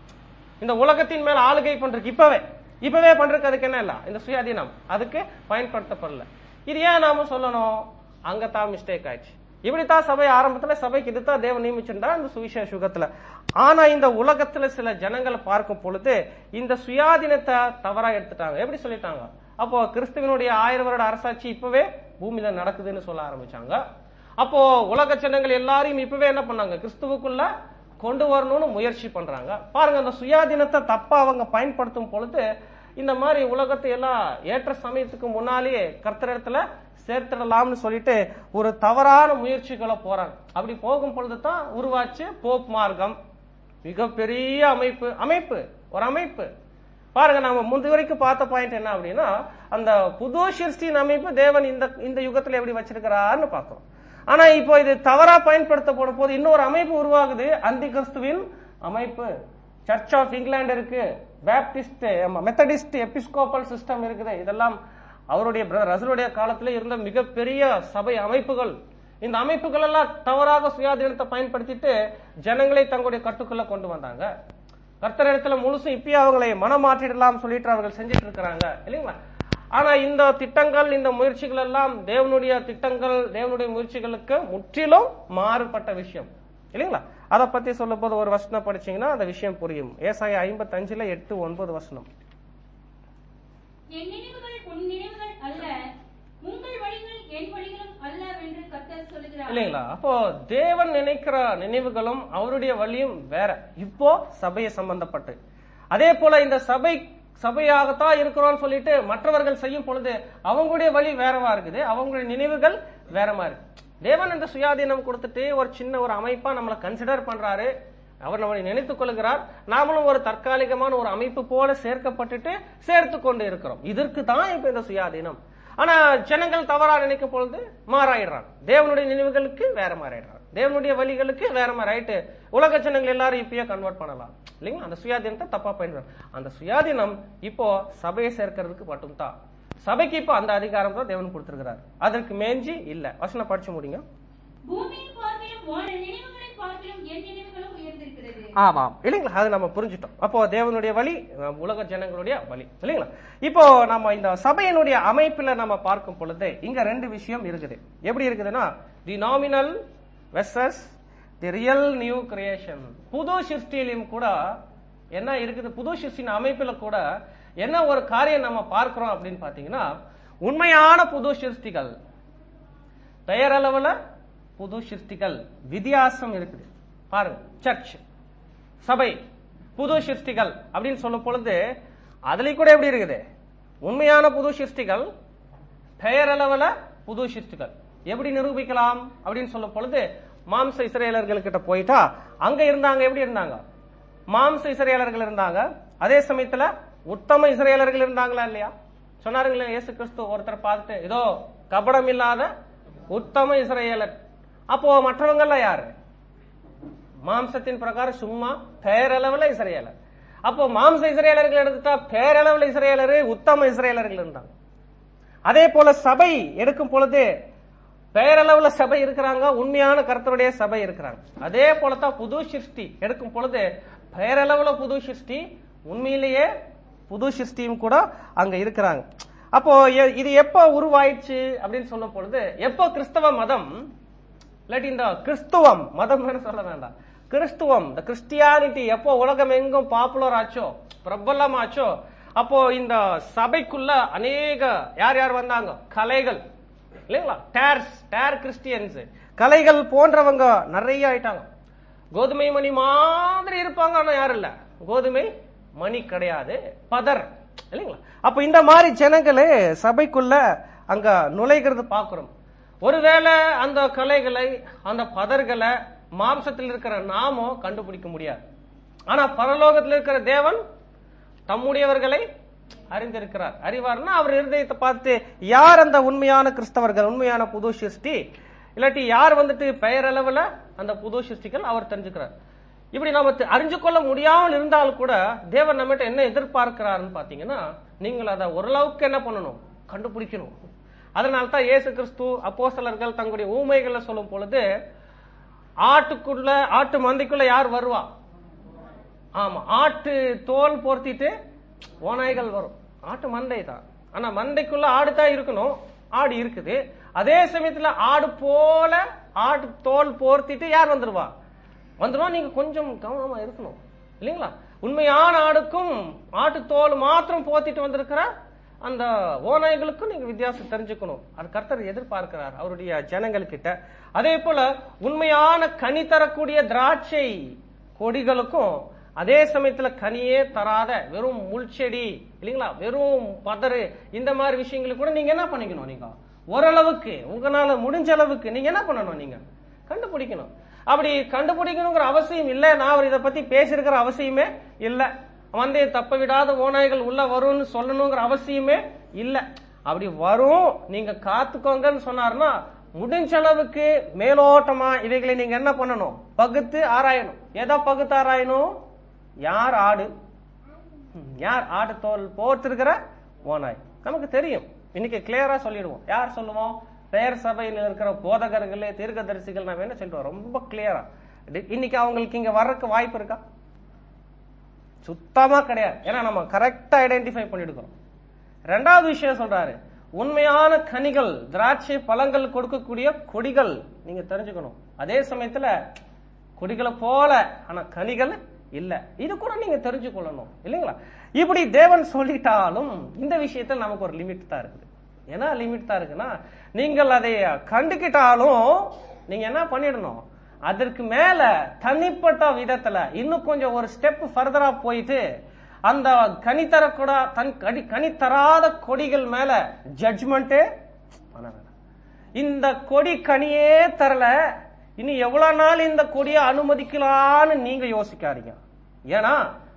இந்த உலகத்தின் மேல ஆளுகை பண்றதுக்கு இப்பவே பண்றதுக்கு அதுக்கு என்ன இல்ல, இந்த சுயாதீனம் அதுக்கு பயன்படுத்தப்படல. இது ஏன் நாம சொல்லணும், அங்கதான் மிஸ்டேக் ஆயிடுச்சு. இப்படித்தான் சபை ஆரம்பத்துல சபைக்கு இதுதான் தேவன் நியமிச்சிருந்தா இந்த சுவிசேஷ யுகத்துல. ஆனா இந்த உலகத்துல சில ஜனங்களை பார்க்கும் பொழுது இந்த சுயாதீனத்தை தவறா எடுத்துட்டாங்க. எப்படி சொல்லிட்டாங்க, அப்போ கிறிஸ்துவனுடைய 1000 வருட அரசாட்சி இப்பவே பூமியில நடக்குதுன்னு சொல்ல ஆரம்பிச்சாங்க. அப்போ உலக ஜனங்கள் எல்லாரையும் இப்பவே என்ன பண்ணாங்க, கிறிஸ்துவுக்குள்ள கொண்டு வரணும்னு முயற்சி பண்றாங்க. பாருங்க, அந்த சுயாதீனத்தை தப்பா அவங்க பயன்படுத்தும் பொழுது இந்த மாதிரி உலகத்தை எல்லாம் ஏற்ற சமயத்துக்கு முன்னாலேயே கர்த்தரிடத்துல சேர்த்திடலாம்னு சொல்லிட்டு ஒரு தவறான முயற்சிகளை போறாங்க. அப்படி போகும் பொழுதுதான் உருவாச்சு போப் மார்க்கம். மிகப்பெரிய அமைப்பு ஒரு அமைப்பு. பாருங்க, நாம முந்தி வரைக்கும் பார்த்த பாயிண்ட் என்ன அப்படின்னா, அந்த புது சிருஷ்டியின் அமைப்பு தேவன் இந்த யுகத்துல எப்படி வச்சிருக்கிறார்னு பார்த்தோம். ஆனா இப்போ இது தவறா பயன்படுத்தப்படும் போது இன்னொரு அமைப்பு உருவாகுது, அந்தி கிறிஸ்துவின் அமைப்பு. சர்ச் ஆஃப் இங்கிலாந்து இருக்கு, பேப்டிஸ்ட், மெத்தடிஸ்ட், எபிஸ்கோபல் சிஸ்டம் இருக்குது. இதெல்லாம் அவருடைய ரசலுடைய காலத்துல இருந்த மிகப்பெரிய சபை அமைப்புகள். இந்த அமைப்புகள் எல்லாம் தவறாக சுயாதீனத்தை பயன்படுத்திட்டு ஜனங்களை தங்களுடைய கட்டுக்குள்ள கொண்டு வந்தாங்க. கர்த்தர் இடத்துல முழுசும் இப்பயே அவங்களை மனமாற்றிடலாம் சொல்லிட்டு அவர்கள் செஞ்சிட்டு இருக்கிறாங்க, இல்லைங்களா? ஆனா இந்த திட்டங்கள், இந்த முயற்சிகள் எல்லாம் தேவனுடைய திட்டங்கள், தேவனுடைய முயற்சிகளுக்கு முற்றிலும் மாறுபட்ட விஷயம், இல்லைங்களா? அதை பத்தி சொல்லும் போது ஒரு வசனம் படிச்சீங்கன்னா அந்த விஷயம் புரியும். ஏசாயா 55 8 9 வசனம். என் நினைவுகள் உன் நினைவுகள் அல்ல, உங்கள் வழிகள் என் வழிகளும் அல்ல என்று கர்த்தர் சொல்கிறார். இல்லைங்களா? அப்போ தேவன் நினைக்கிற நினைவுகளும் அவருடைய வழியும் வேற. இப்போ சபையை சம்பந்தப்பட்டு அதே போல இந்த சபையாகத்தான் இருக்கிறோம்னு சொல்லிட்டு மற்றவர்கள் செய்யும் பொழுது அவங்களுடைய வழி வேறவா இருக்குது, அவங்களுடைய நினைவுகள் வேற மாதிரி. தேவன் இந்த சுயாதீனம் கொடுத்துட்டு ஒரு சின்ன ஒரு அமைப்பா நம்மளை கன்சிடர் பண்றாரு, அவர் நம்மளை நினைத்துக் கொள்கிறார். நாமளும் ஒரு தற்காலிகமான ஒரு அமைப்பு போல சேர்க்கப்பட்டுட்டு சேர்த்து கொண்டு இருக்கிறோம். இதற்கு தான் இப்ப இந்த சுயாதீனம். ஆனா ஜனங்கள் தவறா நினைக்கும் பொழுது மாறாயிடுறாங்க. தேவனுடைய நினைவுகளுக்கு வேற மாறாயிடுறாங்க, தேவனுடைய வழிகளுக்கு வேற மாதிரி ஆயிட்டு உலக ஜனங்கள் எல்லாரும் இப்பயே கன்வெர்ட் பண்ணலாம் இல்லைங்களா? அந்த சுயாதீனத்தை தப்பா பயன்படுறாங்க. அந்த சுயாதீனம் இப்போ சபையை சேர்க்கிறதுக்கு மட்டும்தான். சபைக்கு இப்போ அந்த அதிகாரம் தான் தேவன் கொடுத்திருக்கிறார், அதற்கு மேஞ்சி இல்ல. வசனம் படிச்சு முடிங்க. பூமியின் பார்வையும் வான நினைவுகளின் பார்வையும் என் நினைவுகளும் உயர்ந்திருக்கிறது. ஆமாம் இல்லைங்களா? அது நம்ம புரிஞ்சுட்டோம். அப்போ தேவனுடைய வழி உலக ஜனங்களுடைய வழி இல்லைங்களா? இப்போ நம்ம இந்த சபையினுடைய அமைப்புல நம்ம பார்க்கும் பொழுது இங்க ரெண்டு விஷயம் இருக்குது. எப்படி இருக்குதுன்னா, the nominal versus the real new creation. புது சிருஷ்டியிலும் கூட என்ன இருக்குது, புது சிருஷ்டியின் அமைப்புல கூட என்ன ஒரு காரியம் நம்ம பார்க்கிறோம் அப்படின்னு பாத்தீங்கன்னா, உண்மையான புது சிருஷ்டிகள், பெயரளவுல புது சிருஷ்டிகள், வித்தியாசம் இருக்குது பாருங்க. சர்ச் சபை புது சிருஷ்டிகள் அப்படின்னு சொல்லும் பொழுது அதுலயும் கூட எப்படி இருக்குது, உண்மையான புது சிருஷ்டிகள், பெயரளவுல புது சிருஷ்டிகள். எப்படி நிரூபிக்கலாம் அப்படின்னு சொல்லும் பொழுது, மாம்ச இஸ்ரேலர்கள் கிட்ட போயிட்டா அங்க இருந்தாங்க. எப்படி இருந்தாங்க? மாம்ச இஸ்ரேலர்கள் இருந்தாங்க. அதே சமயத்துல உத்தம இஸ்ரேலர்கள் இருந்தாங்களா இல்லையா? சொன்னாருங்களா இயேசு கிறிஸ்து ஒருத்தர் பார்த்துட்டு, இதோ கபடம் இல்லாத உத்தம இஸ்ரேலர். அப்போ மற்றவங்க எல்லாம் யாரு? மாம்சத்தின் பிரகாரம் சும்மா பெயரளவுல இஸ்ரேலர். அப்போ மாம்ச இஸ்ரேலர்கள் எடுத்துட்டா பெயரளவுல இஸ்ரேலரு, உத்தம இஸ்ரேலர்கள் இருந்தாங்க. அதே போல சபை எடுக்கும் பொழுது பெயரளவுல சபை இருக்கிறாங்க, உண்மையான கர்த்தருடைய சபை இருக்கிறாங்க. அதே போலதான் புது சிருஷ்டி எடுக்கும் பொழுது பெயரளவுல புது சிருஷ்டி, உண்மையிலேயே புது சிருஷ்டியும் கூட அங்க இருக்கிறாங்க. அப்போ இது எப்ப உருவாயிடுச்சு அப்படின்னு சொல்லும் பொழுது, எப்போ கிறிஸ்தவ மதம் இல்லாட்டி இந்த கிறிஸ்துவம் மதம் சொல்ல வேண்டாம், கிறிஸ்துவம் இந்த கிறிஸ்டியானிட்டி எப்போ உலகம் எங்கும் பாப்புலர் ஆச்சோ, பிரபலம் ஆச்சோ, அப்போ இந்த சபைக்குள்ள அநேக யார் யார் வந்தாங்க, கலைகள் இல்லைங்களா, டேர் கிறிஸ்டியன்ஸ், கலைகள் போன்றவங்க நிறைய ஆயிட்டாங்க. கோதுமை மணி மாதிரி இருப்பாங்க, ஆனா யாரும் இல்ல, கோதுமை மணி கிடையாது, பதர் இல்லைங்களா. அப்ப இந்த மாதிரி ஜனங்களே சபைக்குள்ள அங்க நுழைகிறது பாக்குறோம். ஒருவேளை அந்த கலைகளை, அந்த பதர்களை மாம்சத்தில் இருக்கிற நாமோ கண்டுபிடிக்க முடியாது. ஆனா பரலோகத்தில் இருக்கிற தேவன் தம்முடையவர்களை அறிந்திருக்கிறார். அறிவார்னா அவர் இருதயத்தை பார்த்து யார் அந்த உண்மையான கிறிஸ்தவர்கள், உண்மையான புது சிருஷ்டி, இல்லாட்டி யார் வந்துட்டு பெயரளவுல அந்த புது சிருஷ்டிகள் அவர் தெரிஞ்சுக்கிறார். இப்படி நம்ம அறிஞ்சு கொள்ள முடியாமல் இருந்தாலும் கூட தேவன் நம்மகிட்ட என்ன எதிர்பார்க்கிறாருன்னு பாத்தீங்கன்னா, நீங்கள் அதை ஓரளவுக்கு என்ன பண்ணணும், கண்டுபிடிக்கணும். அதனால்தான் இயேசு கிறிஸ்து அப்போஸ்தலர்கள் தங்களுடைய ஊமைகளை சொல்லும் பொழுது, ஆட்டு மந்தைக்குள்ள யார் வருவா? ஆமா, ஆட்டு தோல் போர்த்திட்டு ஓநாய்கள் வரும். ஆட்டு மந்தை தான், ஆனா மந்தைக்குள்ள ஆடு தான் இருக்கணும், ஆடு இருக்குது. அதே சமயத்துல ஆடு போல ஆட்டு தோல் போர்த்திட்டு யார் வந்துருவா? வந்துருவா. நீங்க கொஞ்சம் கவனமா இருக்கணும் இல்லைங்களா. உண்மையான ஆடுக்கும் ஆட்டு தோல் மாத்திரம் போத்திட்டு வந்திருக்கிற அந்த ஓநாய்களுக்கும் நீங்க வித்தியாசம் தெரிஞ்சுக்கணும். அது கர்த்தர் எதிர்பார்க்கிறார் அவருடைய ஜனங்கள் கிட்ட. அதே போல உண்மையான கனி தரக்கூடிய திராட்சை கொடிகளுக்கும் அதே சமயத்துல கனியே தராத வெறும் முள்செடி இல்லைங்களா, வெறும் பதறு, இந்த மாதிரி விஷயங்களுக்கு கூட நீங்க என்ன பண்ணிக்கணும், நீங்க ஓரளவுக்கு உங்களால முடிஞ்ச அளவுக்கு நீங்க என்ன பண்ணணும், நீங்க கண்டுபிடிக்கணும். அப்படி கண்டுபிடிக்கணுங்கிற அவசியம் இல்லை, நான் அவர் இதை பத்தி பேசியிருக்கிற அவசியமே இல்லை. வந்தே தப்ப விடாத ஓநாய்கள் உள்ள வரும்னு சொல்லணுங்கிற அவசியமே இல்ல. அப்படி வரும், நீங்க காத்துக்கோங்கன்னு சொன்னார்னா முடிஞ்ச அளவுக்கு மேலோட்டமா இவைகளை நீங்க என்ன பண்ணணும், பகுத்து ஆராயணும். எதை பகுத்து ஆராயணும்? யார் ஆடு, யார் ஆடு தோல் போர்த்திருக்கிற ஓநாய். நமக்கு தெரியும், இன்னைக்கு கிளியரா சொல்லிடுவோம். யார் சொல்லுவோம்? பெயர் சபையில் இருக்கிற போதகர்களே, தீர்க்கதரிசிகள். நம்ம என்ன சொல்றோம் ரொம்ப கிளியரா. இன்னைக்கு அவங்களுக்கு இங்க வர்றதுக்கு வாய்ப்பு இருக்கா? சுத்தமா கிடையாது. ஏன்னா நம்ம கரெக்டா ஐடென்டிஃபை பண்ணிடுக்கிறோம். ரெண்டாவது விஷயம் சொல்றாரு, உண்மையான கனிகள், திராட்சை பழங்கள் கொடுக்கக்கூடிய கொடிகள் நீங்க தெரிஞ்சுக்கணும். அதே சமயத்துல கொடிகளை போல, ஆனா கனிகள் இல்ல. இது கூட நீங்க தெரிஞ்சு கொள்ளணும் இல்லைங்களா? இப்படி தேவன் சொல்லிட்டாலும் இந்த விஷயத்துல நமக்கு ஒரு லிமிட் தான் இருக்குது. ஏன்னா லிமிட் தான் இருக்குன்னா, நீங்கள் அதை கண்டுகிட்டாலும் நீங்க என்ன பண்ணிடணும், அதற்கு மேல தனிப்பட்ட விதத்துல இன்னும் கொஞ்சம் ஒரு ஸ்டெப் ஃபர்தரா போயிட்டு அந்த கனி தராத கொடிகள் மேல ஜட்ஜ்மெண்டே பண்ண வேண்டாம். இந்த கொடி கனியே தரல, இனி எவ்வளவு நாள் இந்த கொடியை அனுமதிக்கலான்னு நீங்க யோசிக்காதீங்க. ஏன்னா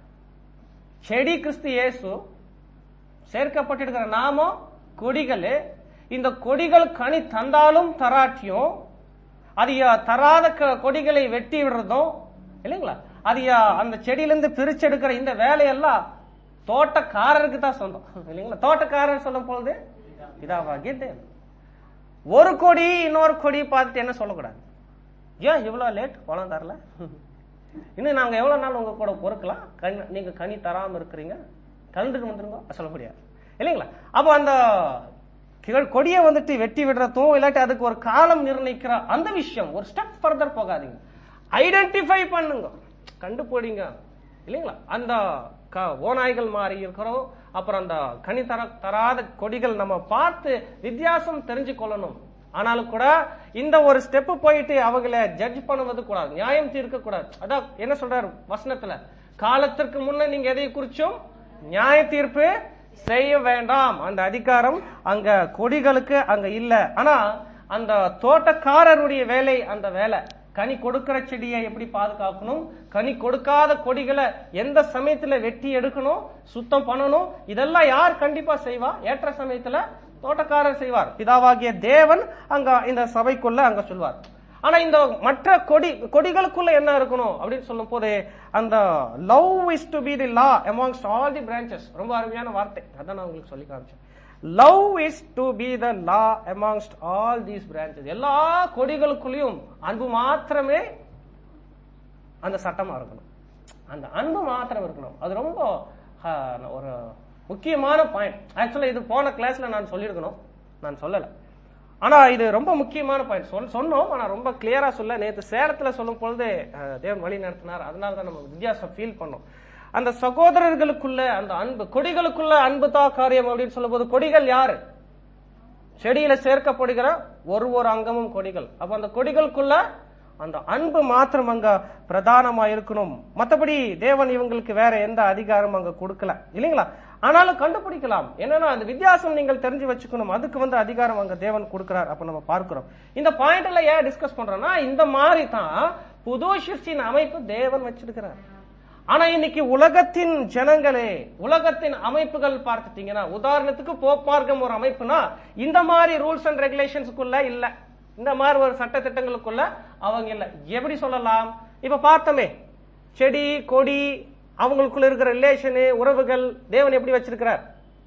செடி கிறிஸ்து இயேசு, சேர்க்கப்பட்டிருக்கிற நாமம் கொடிகள். இந்த கொடிகள் கனி தந்தாலும் தராட்டியும், அது தராத கொடிகளை வெட்டி விடுறதும் இல்லைங்களா, அது அந்த செடியிலிருந்து பிரிச்செடுக்கிற இந்த வேலையெல்லாம் தோட்டக்காரருக்கு தான் சொந்தம் இல்லைங்களா? தோட்டக்காரர் சொல்லும் பொழுது பிதாவாகிய தேவன். ஒரு கொடி இன்னொரு கொடி பார்த்துட்டு என்ன சொல்லக்கூடாது, ஏன் இவ்வளவு லேட் பழம் தரல, இன்னும் நாங்க எவ்வளவு நாள் உங்க கூட பொறுக்கலாம், நீங்க கனி தராம இருக்கிறீங்க, கலந்துட்டு வந்துருங்க சொல்ல முடியாது இல்லைங்களா? அப்ப அந்த கொடியை வந்துட்டு வெட்டி விடுறதும் இல்லாட்டி அதுக்கு ஒரு காலம் நிர்ணயிக்கிற அந்த விஷயம் ஒரு ஸ்டெப் ஃபர்தர் போகாதீங்க. ஐடென்டிஃபை பண்ணுங்க, கண்டுபிடிங்க இல்லைங்களா? அந்த ஓநாய்கள் மாறி இருக்கிறோம், அப்புறம் அந்த கனி தராத கொடிகள் நம்ம பார்த்து வித்தியாசம் தெரிஞ்சு கொள்ளணும். ஆனாலும் கூட இந்த ஒரு ஸ்டெப் போயிட்டு அவங்களை ஜட்ஜ் பண்ணுவது கூடாது, நியாயம் தீர்க்க கூடாது. அதான் என்ன சொல்றாரு வசனத்துல, காலத்திற்கு முன்ன நீங்க எதை குறிச்சும் நியாய தீர்ப்பு செய்ய வேண்டாம். அந்த அதிகாரம் அங்க கொடிகளுக்கு அங்க இல்ல. ஆனா அந்த தோட்டக்காரருடைய வேலை, அந்த வேலை கனி கொடுக்கிற செடியை எப்படி பாதுகாக்கணும், கனி கொடுக்காத கொடிகளை எந்த சமயத்துல வெட்டி எடுக்கணும், சுத்தம் பண்ணணும், இதெல்லாம் யார் கண்டிப்பா செய்வா? ஏற்ற சமயத்துல தோட்டக்காரர் செய்வார், பிதாவாகிய தேவன் அங்க இந்த சபைக்குள்ள அங்க சொல்வார். ஆனா இந்த மற்ற கொடிகளுக்குள்ள என்ன இருக்கணும் அப்படின்னு சொல்லும் போது, அந்த love is to be the law amongst all the branches. ரொம்ப அருமையான வார்த்தை, அதான் நான் உங்களுக்கு சொல்லி காமிச்சேன். Love is to be the law amongst all these branches. எல்லா கொடிகளுக்குள்ளயும் அன்பு மாத்திரமே அந்த சட்டமா இருக்கணும், அந்த அன்பு மாத்திரம் இருக்கணும். அது ரொம்ப ஒரு முக்கியமான பாயிண்ட். ஆக்சுவலா இது போன கிளாஸ்ல நான் சொல்லியிருக்கணும், நான் சொல்லல. ஆனா இது ரொம்ப முக்கியமான பாயிண்ட் சொன்னோம், ஆனா ரொம்ப கிளியரா சொல்ல. நேற்று சேலத்துல சொல்லும் பொழுது தேவன் வழி நடத்தினார், அதனாலதான் நம்ம வித்தியாசம் ஃபீல் பண்ணோம். அந்த சகோதரர்களுக்குள்ள அந்த அன்பு, கொடிகளுக்குள்ள அன்பு தான் காரியம் அப்படின்னு சொல்லும் போது, கொடிகள் யாரு? செடியில சேர்க்கப்படுகிற ஒரு அங்கமும் கொடிகள். அப்ப அந்த கொடிகளுக்குள்ள அந்த அன்பு மாத்திரம் அங்க பிரதானமா இருக்கணும். மற்றபடி தேவன் இவங்களுக்கு வேற எந்த அதிகாரம் அங்க கொடுக்கல இல்லைங்களா? ஆனாலும் கண்டுபிடிக்கலாம், என்னன்னா அந்த வித்தியாசம் நீங்கள் தெரிஞ்சு வச்சுக்கணும், அதுக்கு அதிகாரம் அங்க தேவன் கொடுக்கிறார். அப்ப நம்ம பார்க்கிறோம். இந்த பாயிண்ட் எல்லாம் ஏன் டிஸ்கஸ் பண்றோம்னா, இந்த மாதிரி தான் புது சிருஷ்டியின் அமைப்பு தேவன் வச்சிருக்கிறார். ஆனா இன்னைக்கு உலகத்தின் ஜனங்களே, உலகத்தின் அமைப்புகள் பார்த்துட்டீங்கன்னா, உதாரணத்துக்கு போப் மார்க்கம் ஒரு அமைப்புனா இந்த மாதிரி ரூல்ஸ் அண்ட் ரெகுலேஷன்ஸ்க்குள்ள இல்ல, இந்த மாதிரி ஒரு சட்ட திட்டங்களுக்குள்ள அவங்க இல்ல. எப்படி சொல்லலாம்? இப்ப பார்த்தோமே, செடி கொடி அவங்களுக்குள்ள இருக்கிற ரிலேஷனு உறவுகள் தேவன் எப்படி வச்சிருக்கிறார்.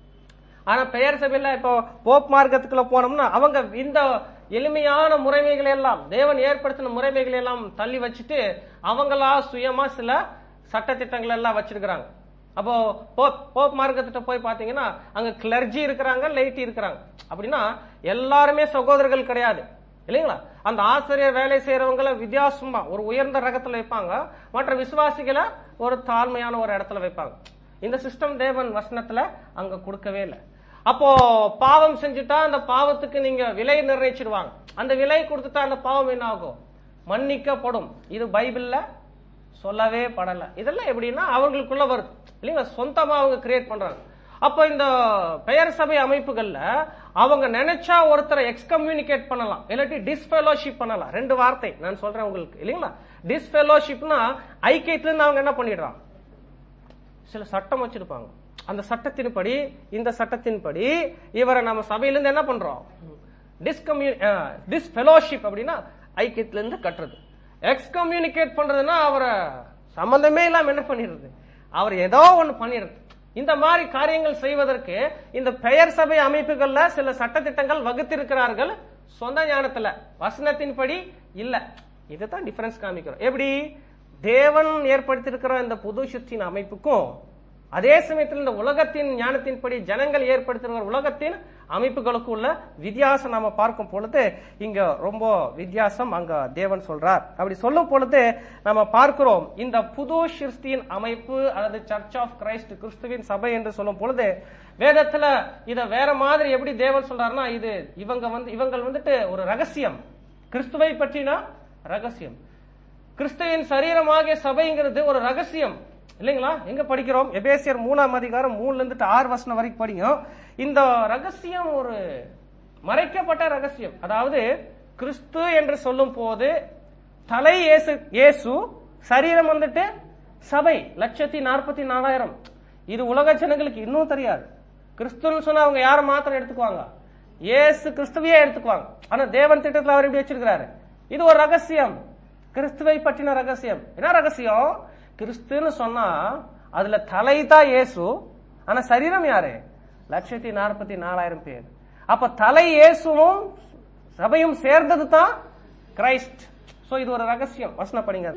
ஆனா பெயர் சபையில இப்போ போப் மார்க்கத்துக்குள்ள போனோம்னா அவங்க இந்த எளிமையான முறைமைகளை எல்லாம், தேவன் ஏற்படுத்தின முறைமைகளை எல்லாம் தள்ளி வச்சுட்டு அவங்களா சுயமா சில சட்ட திட்டங்கள் எல்லாம் வச்சிருக்கிறாங்க. அப்போ போப் மார்க்கத்திட்ட போய் பாத்தீங்கன்னா அங்க கிளர்ஜி இருக்கிறாங்க, லைட்டி இருக்கிறாங்க. அப்படின்னா எல்லாருமே சகோதரர்கள் கிடையாது இல்லைங்களா? அந்த ஆசிரியர் வேலை செய்யறவங்களை வித்தியாசமா ஒரு உயர்ந்த ரகத்துல வைப்பாங்க, மற்ற விசுவாசிகளை ஒரு தாழ்மையான ஒரு இடத்துல வைப்பாங்க. இந்த சிஸ்டம் தேவன் வசனத்துல அங்க கொடுக்கவே இல்லை. அப்போ பாவம் செஞ்சுட்டா அந்த பாவத்துக்கு நீங்க விலை நிர்ணயிச்சிருவாங்க. அந்த விலை கொடுத்துட்டா அந்த பாவம் என்ன ஆகும்? மன்னிக்கப்படும். இது பைபிள்ல சொல்லவே படல. இதெல்லாம் எப்படின்னா அவங்களுக்குள்ள வருது இல்லைங்களா, சொந்தமா அவங்க கிரியேட் பண்றாங்க. அப்ப இந்த பெயர் சபை அமைப்புகள்ல அவங்க நினைச்சா ஒருத்தரை எக்ஸ்கம்யூனிகேட் பண்ணலாம், இல்லாட்டி டிஸ்ஃபெலோஷிப் பண்ணலாம். ரெண்டு வார்த்தை நான் சொல்றேன் உங்களுக்கு இல்லைங்களா. டிஸ்ஃபெலோஷிப்னா ஐக்கியத்துல இருந்து அவங்க என்ன பண்ணிடுறாங்க, சில சட்டம் வச்சிருப்பாங்க. அந்த சட்டத்தின்படி, இந்த சட்டத்தின்படி இவரை நம்ம சபையிலிருந்து என்ன பண்றோம், டிஸ்ஃபெலோஷிப் அப்படின்னா ஐக்கியத்திலிருந்து கட்டுறது. எக்ஸ்கம்யூனிகேட் பண்றதுன்னா அவரை சம்பந்தமே இல்லாம என்ன பண்ணிடுறது, அவர் ஏதோ ஒண்ணு பண்ணிடுறது. இந்த மாதிரி காரியங்கள் செய்வதற்கு இந்த பெயர் சபை அமைப்புகள்ல சில சட்டத்திட்டங்கள் வகுத்திருக்கிறார்கள், சொந்த ஞானத்துல, வசனத்தின்படி இல்ல. இதுதான் டிஃபரன்ஸ் காமிக்கிறோம். எப்படி தேவன் ஏற்படுத்தியிருக்கிற இந்த புது சிருஷ்டியின் அமைப்புக்கும், அதே சமயத்தில் இந்த உலகத்தின் ஞானத்தின்படி ஜனங்கள் ஏற்படுத்திருக்கிற உலகத்தின் அமைப்புகளுக்குள்ள வித்தியாசம் நாம பார்க்கும் பொழுது இங்க ரொம்ப வித்தியாசம் அங்க தேவன் சொல்றார். அப்படி சொல்லும் பொழுது நம்ம பார்க்கிறோம் இந்த புது சிருஷ்டியின் அமைப்பு அல்லது சர்ச் ஆஃப் கிரைஸ்ட், கிறிஸ்துவின் சபை என்று சொல்லும் பொழுது வேதத்துல இத வேற மாதிரி எப்படி தேவன் சொல்றாருன்னா, இது இவங்கள் வந்துட்டு ஒரு ரகசியம், கிறிஸ்துவை பற்றினா ரகசியம், கிறிஸ்துவின் சரீரமாகிய சபைங்கிறது ஒரு ரகசியம் இல்லைங்களா? எங்க படிக்கிறோம்? எபேசியர் 3ஆம் அதிகாரம் 3-6 வரைக்கும் படிக்கிறோம். இந்த ரகசியம் ஒரு மறைக்கப்பட்ட ரகசியம். அதாவது கிறிஸ்து என்று சொல்லும் போது தலை இயேசு, சரீரம் வந்துட்டு சபை 1,44,000. இது உலக ஜனங்களுக்கு இன்னும் தெரியாது. கிறிஸ்துன்னு சொன்னா அவங்க யார மாத்திரம் எடுத்துக்குவாங்க? இயேசு கிறிஸ்துவையே எடுத்துக்குவாங்க. ஆனா தேவன் திட்டத்தில் அவர் எப்படி வச்சிருக்கிறாரு? இது ஒரு ரகசியம், கிறிஸ்துவை பற்றின ரகசியம். என்ன ரகசியம்? கிறிஸ்துன்னு சொன்னா அதுல தலைதான் இயேசு, ஆனா சரீரம் யாரு? 1,44,000 பேர். அப்ப தலை இயேசுவும் சபையும் சேர்ந்தது தான் கிரைஸ்ட். சோ இது ஒரு ரகசியம். வசனம் படிங்க.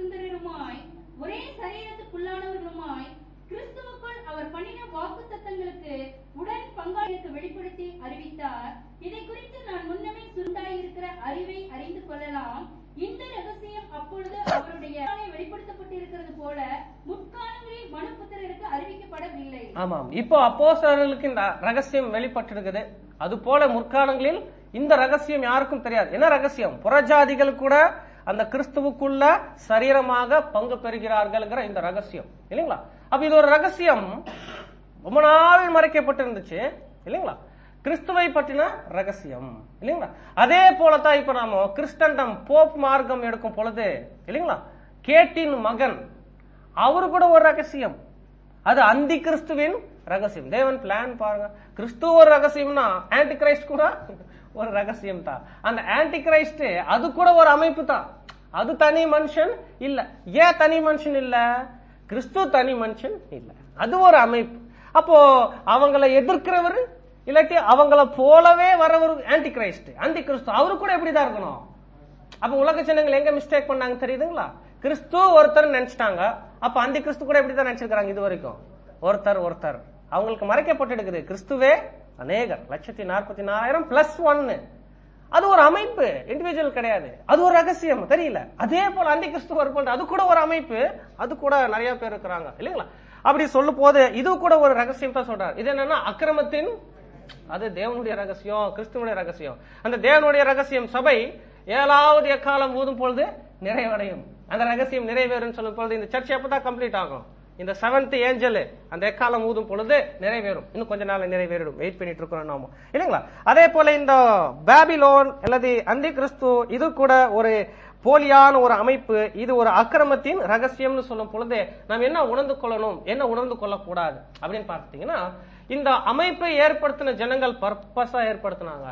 ஒரே சரீரத்துக்குள்ளானவர்களுமாய் கிறிஸ்துவுக்குள் அவர் பண்ணின வாக்குத்தத்தங்களுக்கு உடன் பங்காளிக்கு வெளிப்படுத்தி அறிவித்தார். இதை குறித்து நான் முன்னமே சுருண்டாயிருக்கிற அறிவை அறிந்து கொள்ளலாம். இந்த ரகசியம் அப்பொழுது அவருடைய வெளிப்படுத்தப்பட்டிருக்கிறது போல முற்காலங்களில் மனுபுத்திரருக்கு அறிவிக்கப்படவில்லை. ஆமாம், இப்போ அப்போஸ்தலர்களுக்கு இந்த ரகசியம் வெளிப்பட்டிருக்குது. அது போல முற்காலங்களில் இந்த ரகசியம் யாருக்கும் தெரியாது. என்ன ரகசியம்? புறஜாதிகள் கூட அந்த கிறிஸ்துவுக்குள்ள சரீரமாக பங்கு பெறுகிறார்கள் இந்த ரகசியம் இல்லைங்களா? அப்ப இது ஒரு ரகசியம் ரொம்ப நாள் மறைக்கப்பட்டிருந்துச்சு இல்லைங்களா? கிறிஸ்துவை பற்றின ரகசியம் இல்லைங்களா? அதே போலதான் இப்ப நாம கிறிஸ்தண்டம் போப் மார்க்கம் எடுக்கும் பொழுது இல்லைங்களா, கேட்டின் மகன் அவரு கூட ஒரு ரகசியம். அது அந்தி கிறிஸ்துவின் ரகசியம். தேவன் பிளான் பாருங்க. கிறிஸ்து ஒரு ரகசியம்னா ஆன்டி கிரைஸ்ட் கூட ஒரு ரகசியம் தான். அந்த ஆன்டி கிரைஸ்ட் அது கூட ஒரு அமைப்பு தான். அது தனி மனுஷன் இல்ல. ஏன் தனி மனுஷன் இல்ல? கிறிஸ்து தனி மனுஷன் இல்ல, அது ஒரு அமைப்பு. அப்போ அவங்களை எதிர்க்கிறவர் இல்லாட்டி அவங்கள போலவே வரவர் ஆன்டி கிரைஸ்ட், அந்தி கிறிஸ்து. அவரு கூட எப்படிதான் இருக்கணும்? அப்ப உலக ஜனங்கள் எங்க மிஸ்டேக் பண்ணாங்க தெரியுதுங்களா? கிறிஸ்து ஒருத்தர் நினைச்சிட்டாங்க. அப்ப அந்தி கிறிஸ்து கூட எப்படிதான் நினைச்சிருக்காங்க இது வரைக்கும்? ஒருத்தர். அவங்களுக்கு மறைக்கப்பட்டு இருக்குது கிறிஸ்துவே அநேகர், 1,44,000 பிளஸ் 1. அது ஒரு அமைப்பு, இண்டிவிஜுவல் கிடையாது. அது ஒரு ரகசியம், தெரியல. அதே போல அந்தி கிறிஸ்து வரும், அது கூட ஒரு அமைப்பு, அது கூட நிறைய பேர் இருக்கிறாங்க இல்லைங்களா? அப்படி சொல்லும் போது இது கூட ஒரு ரகசியம் தான் சொல்றாரு. இது என்னன்னா அக்கிரமத்தின், அது தேவனுடைய ரகசியம், கிறிஸ்துவனுடைய ரகசியம். அந்த தேவனுடைய ரகசியம் சபை 7வது எக்காலம் ஊதும் பொழுது நிறைவடையும். அந்த ரகசியம் நிறைவேறும் சொல்லும் பொழுது இந்த சர்ச் எப்பதான் கம்ப்ளீட் ஆகும்? இந்த 7th ஏஞ்சல் அந்த எக்காலம் ஊதும் பொழுது நிறைவேறும். இன்னும் கொஞ்ச நாள் நிறைவேறும். வெயிட் பண்ணிட்டு இருக்கிறோம் நாம இல்லைங்களா? அதே போல இந்த பாபிலோன் அல்லது அந்தி கிறிஸ்து இது கூட ஒரு போலியான ஒரு அமைப்பு. இது ஒரு அக்கிரமத்தின் ரகசியம்னு சொல்லும் பொழுது நாம் என்ன உணர்ந்து கொள்ளணும், என்ன உணர்ந்து கொள்ளக்கூடாது அப்படின்னு பார்த்தீங்கன்னா, இந்த அமைப்பை ஏற்படுத்தின ஜனங்கள் பர்பஸா ஏற்படுத்தினாங்க.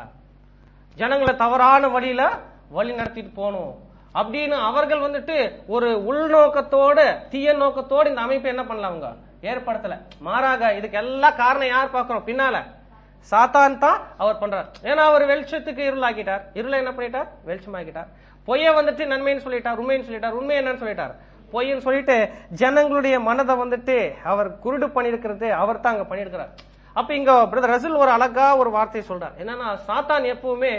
ஜனங்களை தவறான வழியில வழி நடத்திட்டு போகணும் அப்படின்னு அவர்கள் வந்துட்டு ஒரு உள்நோக்கத்தோடு, தீய நோக்கத்தோடு இந்த அமைப்பை என்ன பண்ணலாம் அவங்க ஏற்படுத்தல. மாறாக இதுக்கு எல்லா காரணம் யார் பார்க்கிறோம்? பின்னால சாத்தான் தான் அவர் பண்றார். ஏன்னா அவர் வெளிச்சத்துக்கு இருளாக்கிட்டார், இருளை என்ன பண்ணிட்டார்? வெளிச்சமாக்கிட்டார். பொய்ய வந்துட்டு நன்மைன்னு சொல்லிட்டார், உண்மைன்னு சொல்லிட்டார், உண்மை என்னன்னு சொல்லிட்டார்? பொய்ன்னு சொல்லிட்டு ஜனங்களுடைய மனதை வந்துட்டு அவர் குருடு பண்ணிருக்கிறது அவர் தான் அங்க பண்ணிருக்கிறார். அப்ப இங்க பிரதர் ரசூல் ஒரு அழகா ஒரு வார்த்தை சொல்றார். என்னன்னா, சாத்தான் எப்பவுமே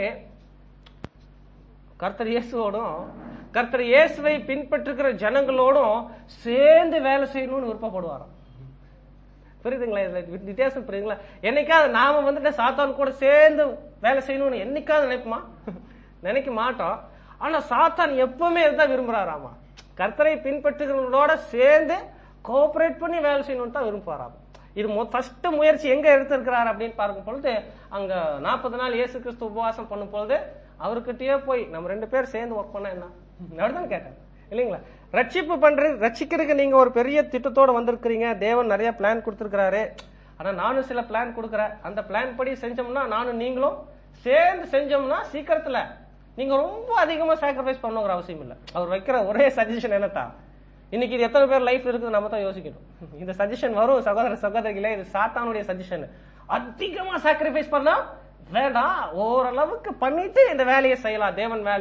கர்த்தர் இயேசுவோடும் கர்த்தர் இயேசுவை பின்பற்றுகிற ஜனங்களோடும் சேர்ந்து வேலை செய்யணும்னு விருப்பப்படுவாராம். புரியுதுங்களா? வித்தியாசம் புரியுதுங்களா? என்னைக்காவது நாம வந்துட்டு சாத்தான் கூட சேர்ந்து வேலை செய்யணும்னு என்னைக்காவது நினைப்போமா? நினைக்க மாட்டோம். ஆனா சாத்தான் எப்பவுமே இதுதான் விரும்புறாராமா. கர்த்தரை பின்பற்றுகிறவங்களோட சேர்ந்து கோஆபரேட் பண்ணி வேலை செய்யணும்னு தான் விரும்புறாராம். இது ஃபர்ஸ்ட் முயற்சி எங்க எடுத்திருக்கிறார் அப்படின்னு பார்க்கும் பொழுது, அங்க 40 நாள் இயேசு கிறிஸ்து உபவாசம் பண்ணும் பொழுது அவர்கிட்டயே போய் நம்ம 2 பேர் சேர்ந்து ஒர்க் பண்ண என்ன அப்படிதான் கேட்டேன் இல்லைங்களா? ரட்சிப்பு ரட்சிக்கிறதுக்கு நீங்க ஒரு பெரிய திட்டத்தோட வந்திருக்கிறீங்க. தேவன் நிறைய பிளான் கொடுத்திருக்கிறாரு. ஆனா நானும் சில பிளான் கொடுக்குறேன். அந்த பிளான் படி செஞ்சோம்னா, நானும் நீங்களும் சேர்ந்து செஞ்சோம்னா சீக்கிரத்துல நீங்க ரொம்ப அதிகமா சாக்ரிஃபைஸ் பண்ணுங்கிற அவசியம் இல்லை. அவர் வைக்கிற ஒரே சஜஷன் என்னத்தான், இன்னைக்கு இது எத்தனை பேர் லைஃப் இருக்குது நம்ம தான் யோசிக்கணும். இந்த சஜஷன் வரும் சகோதர சகோதரிகளே, இது சாத்தானுடைய சஜஷன். அதிகமா சாக்ரிஃபைஸ் பண்ணா வேண்டாம், ஓரளவுக்கு பண்ணிட்டு இந்த வேலையை செய்யலாம்.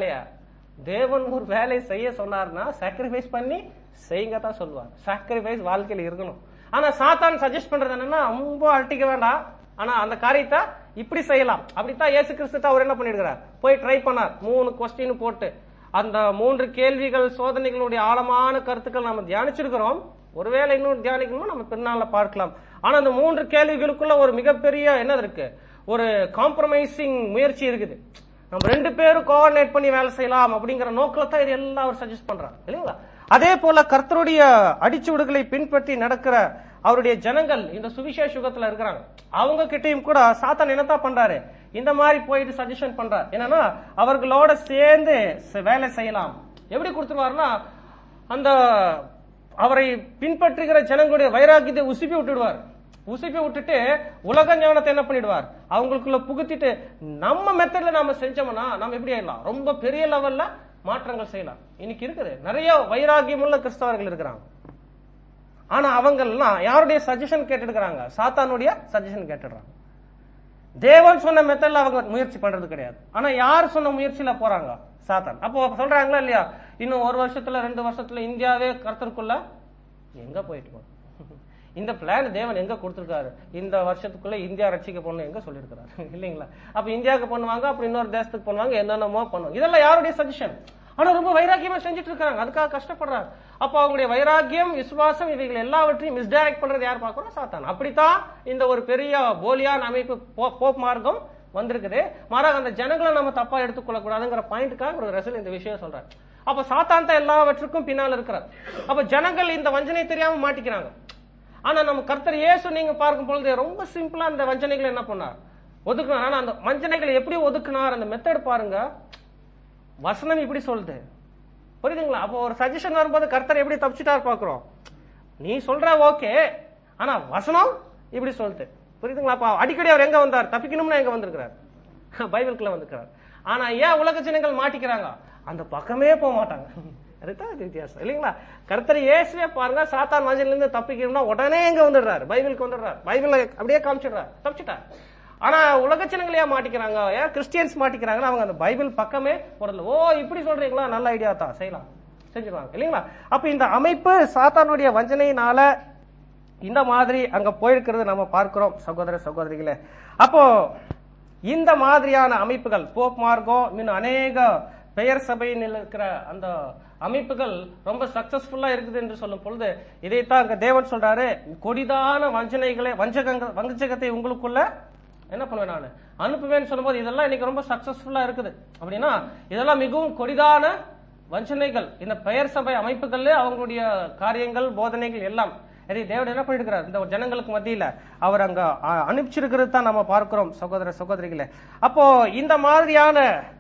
தேவன் ஒரு வேலையை செய்ய சொன்னார்னா சாக்ரிஃபைஸ் பண்ணி செய்யுங்க தான் சொல்லுவார். சாக்ரிஃபைஸ் வாழ்க்கையில இருக்கணும். ஆனா சாத்தான் சஜஸ்ட் பண்றது என்னன்னா, ரொம்ப அழட்டிக்க வேண்டாம், ஆனா அந்த காரியத்தை இப்படி செய்யலாம். அப்படித்தான் இயேசு கிறிஸ்து அவர் என்ன பண்ணிருக்கிறார், போய் ட்ரை பண்ணார். 3 கொஸ்டின் போட்டு அந்த 3 கேள்விகள் சோதனைகளுடைய ஆழமான கருத்துக்கள் நம்ம தியானிச்சிருக்கிறோம். ஒருவேளை இன்னும் தியானிக்கணும்னா நம்ம பின்னால பார்க்கலாம். ஆனா அந்த 3 கேள்விகளுக்குள்ள ஒரு மிகப்பெரிய என்ன இருக்கு, ஒரு காம்ப்ரமைசிங் முயற்சி இருக்குது. நம்ம 2 பேரும் கோஆர்டினேட் பண்ணி வேலை செய்யலாம் அப்படிங்கிற நோக்கில தான் இது எல்லாம் அவர் சஜஸ்ட் பண்றாரு இல்லைங்களா. அதே போல கர்த்தருடைய அடிச்சுவடுகளை பின்பற்றி நடக்கிற அவருடைய ஜனங்கள் இந்த சுவிசேஷ யுகத்துல இருக்கிறாங்க. அவங்க கிட்டையும் கூட சாத்தான் என்னத்தான் பண்றாரு, இந்த மாதிரி போயிட்டு சஜஷன் பண்றாரு. என்னன்னா அவர்களோட சேர்ந்து வேலை செய்யலாம். எப்படி கொடுத்துருவாருன்னா, அந்த அவரை பின்பற்றுகிற ஜனங்களுடைய வைராக்கியத்தை உசுப்பி விட்டுடுவார். உசுப்பி விட்டுட்டு உலக ஞானத்தை என்ன பண்ணிடுவார், அவங்களுக்குள்ள புகுத்திட்டு நம்ம மெத்தட்ல நாம செஞ்சோம்னா நம்ம எப்படி ஆயிடலாம், ரொம்ப பெரிய லெவல்ல மாற்றங்கள் செய்யலாம். இன்னைக்கு இருக்குது நிறைய வைராக்கியம் உள்ள கிறிஸ்தவர்கள் இருக்கிறாங்க. ஆனா அவங்க எல்லாம் யாருடைய சஜஷன் கேட்டுடுறாங்க, சாத்தானுடைய சஜஷன் கேட்டுடுறாங்க. தேவன் சொன்ன மெத்தட்ல அவங்க முயற்சி பண்றது கிடையாது. ஆனா யார் சொன்ன முயற்சியில போறாங்க, சாத்தான். அப்போ சொல்றாங்களா இல்லையா, இன்னும் 1 வருஷத்துல 2 வருஷத்துல இந்தியாவே கர்த்தருக்குள்ள எங்க போயிட்டு போகும். இந்த பிளான் தேவன் எங்க கொடுத்திருக்காரு, இந்த வருஷத்துக்குள்ள இந்தியா ரட்சிக்க போகணும் எங்க சொல்லிருக்கிறாரு இல்லைங்களா. அப்ப இந்தியாவுக்கு பண்ணுவாங்க, அப்புறம் இன்னொரு தேசத்துக்கு பண்ணுவாங்க, என்னென்னமோ பண்ணுவாங்க. இதெல்லாம் யாருடைய சஜஷன். ஆனா ரொம்ப வைராக்கியமா செஞ்சுட்டு இருக்காங்க, அதுக்காக கஷ்டப்படுறாங்க. அப்ப அவங்களுடைய வைராக்கியம், விசுவாசம் இவைகள் எல்லாவற்றையும் மிஸ்டைரக்ட் பண்றது யார் பார்க்கறோம், சாத்தான். அப்படித்தான் இந்த ஒரு பெரிய போலியான அமைப்பு போப் மார்க்கம் வந்திருக்குது. மாறாக அந்த ஜனங்களை நம்ம தப்பா எடுத்துக்கொள்ள கூடாதுங்கிற பாயிண்ட்டுக்காக ஒரு ரசல் இந்த விஷயம் சொல்றாரு. அப்ப சாத்தான் தான் எல்லாவற்றுக்கும் பின்னால் இருக்கிறார். அப்ப ஜனங்கள் இந்த வஞ்சனை தெரியாம மாட்டிக்கிறாங்க. ஆனா நம்ம கர்த்தர் இயேசு நீங்க பார்க்கும் பொழுது ரொம்ப சிம்பிளா அந்த வஞ்சனைகளை என்ன பண்ணார், ஒதுக்குனார். ஆனா அந்த வஞ்சனைகளை எப்படி ஒதுக்குனார், அந்த மெத்தட் பாருங்க. வசனம் இப்படி சொல்லுது, புரியுதுங்களா. அப்போ ஒரு சஜஷன் வரும்போது கர்த்தர் எப்படி தப்பிச்சுட்டார் பாக்குறோம். நீ சொல்ற ஓகே, ஆனா வசனம் இப்படி சொல்லுது, புரியுதுங்களா. அப்ப அடிக்கடி அவர் எங்க வந்தார், தப்பிக்கணும்னா எங்க வந்திருக்கிறார், பைபிளுக்குள்ள வந்திருக்கிறார். ஆனா ஏன் உலக ஜனங்கள் மாட்டிக்கிறாங்க, அந்த பக்கமே போக மாட்டாங்க. அதுதான் வித்தியாசம் இல்லைங்களா. கர்த்தர் இயேசுவே பாருங்க, சாத்தான் வஞ்சனையில இருந்து தப்பிக்கணும்னா உடனே எங்க வந்துடுறாரு, பைபிளுக்கு வந்துடுறாரு. பைபிள அப்படியே காமிச்சிடுறாரு, தப்பிச்சுட்டார். ஆனா உலக ஜனங்களே மாட்டிக்கிறாங்க, ஏன் கிறிஸ்டியன்ஸ் மாட்டிக்கிறாங்கன்னா அவங்க அந்த பைபிள் பக்கமே போறதில்ல. ஓ இப்படி சொல்றீங்களா, நல்ல ஐடியா தான், செய்யலாம், செஞ்சிருவாங்க இல்லைங்களா. அப்ப இந்த அமைப்பு சாத்தானுடைய வஞ்சனையினால இந்த மாதிரி அங்க போயிருக்கிறது நம்ம பார்க்கிறோம் சகோதர சகோதரிகளே. அப்போ இந்த மாதிரியான அமைப்புகள் போப் மார்க்கம், இன்னும் அநேக பெயர் சபையில் இருக்கிற அந்த அமைப்புகள் ரொம்ப சக்சஸ்ஃபுல்லா இருக்குது என்று சொல்லும் பொழுது இதைத்தான் அங்க தேவன் சொல்றாரு, கொடிதான வஞ்சனைகளை வஞ்சகத்தை உங்களுக்குள்ள என்ன பண்ணுவேன் நான் அனுப்புவேன்னு சொல்லும்போது இதெல்லாம் இன்னைக்கு ரொம்ப சக்சஸ்ஃபுல்லா இருக்குது. அப்படின்னா இதெல்லாம் மிகவும் கொடிதான வஞ்சனைகள். இந்த பெயர் சபை அமைப்புகள்ல அவங்களுடைய காரியங்கள், போதனைகள் எல்லாம் இதை தேவன் என்ன பண்ணிருக்கிறார், இந்த ஜனங்களுக்கு மத்தியில அவர் அங்க அனுப்பிச்சிருக்கிறது தான் நம்ம பார்க்கிறோம் சகோதர சகோதரிகளே. அப்போ இந்த மாதிரியான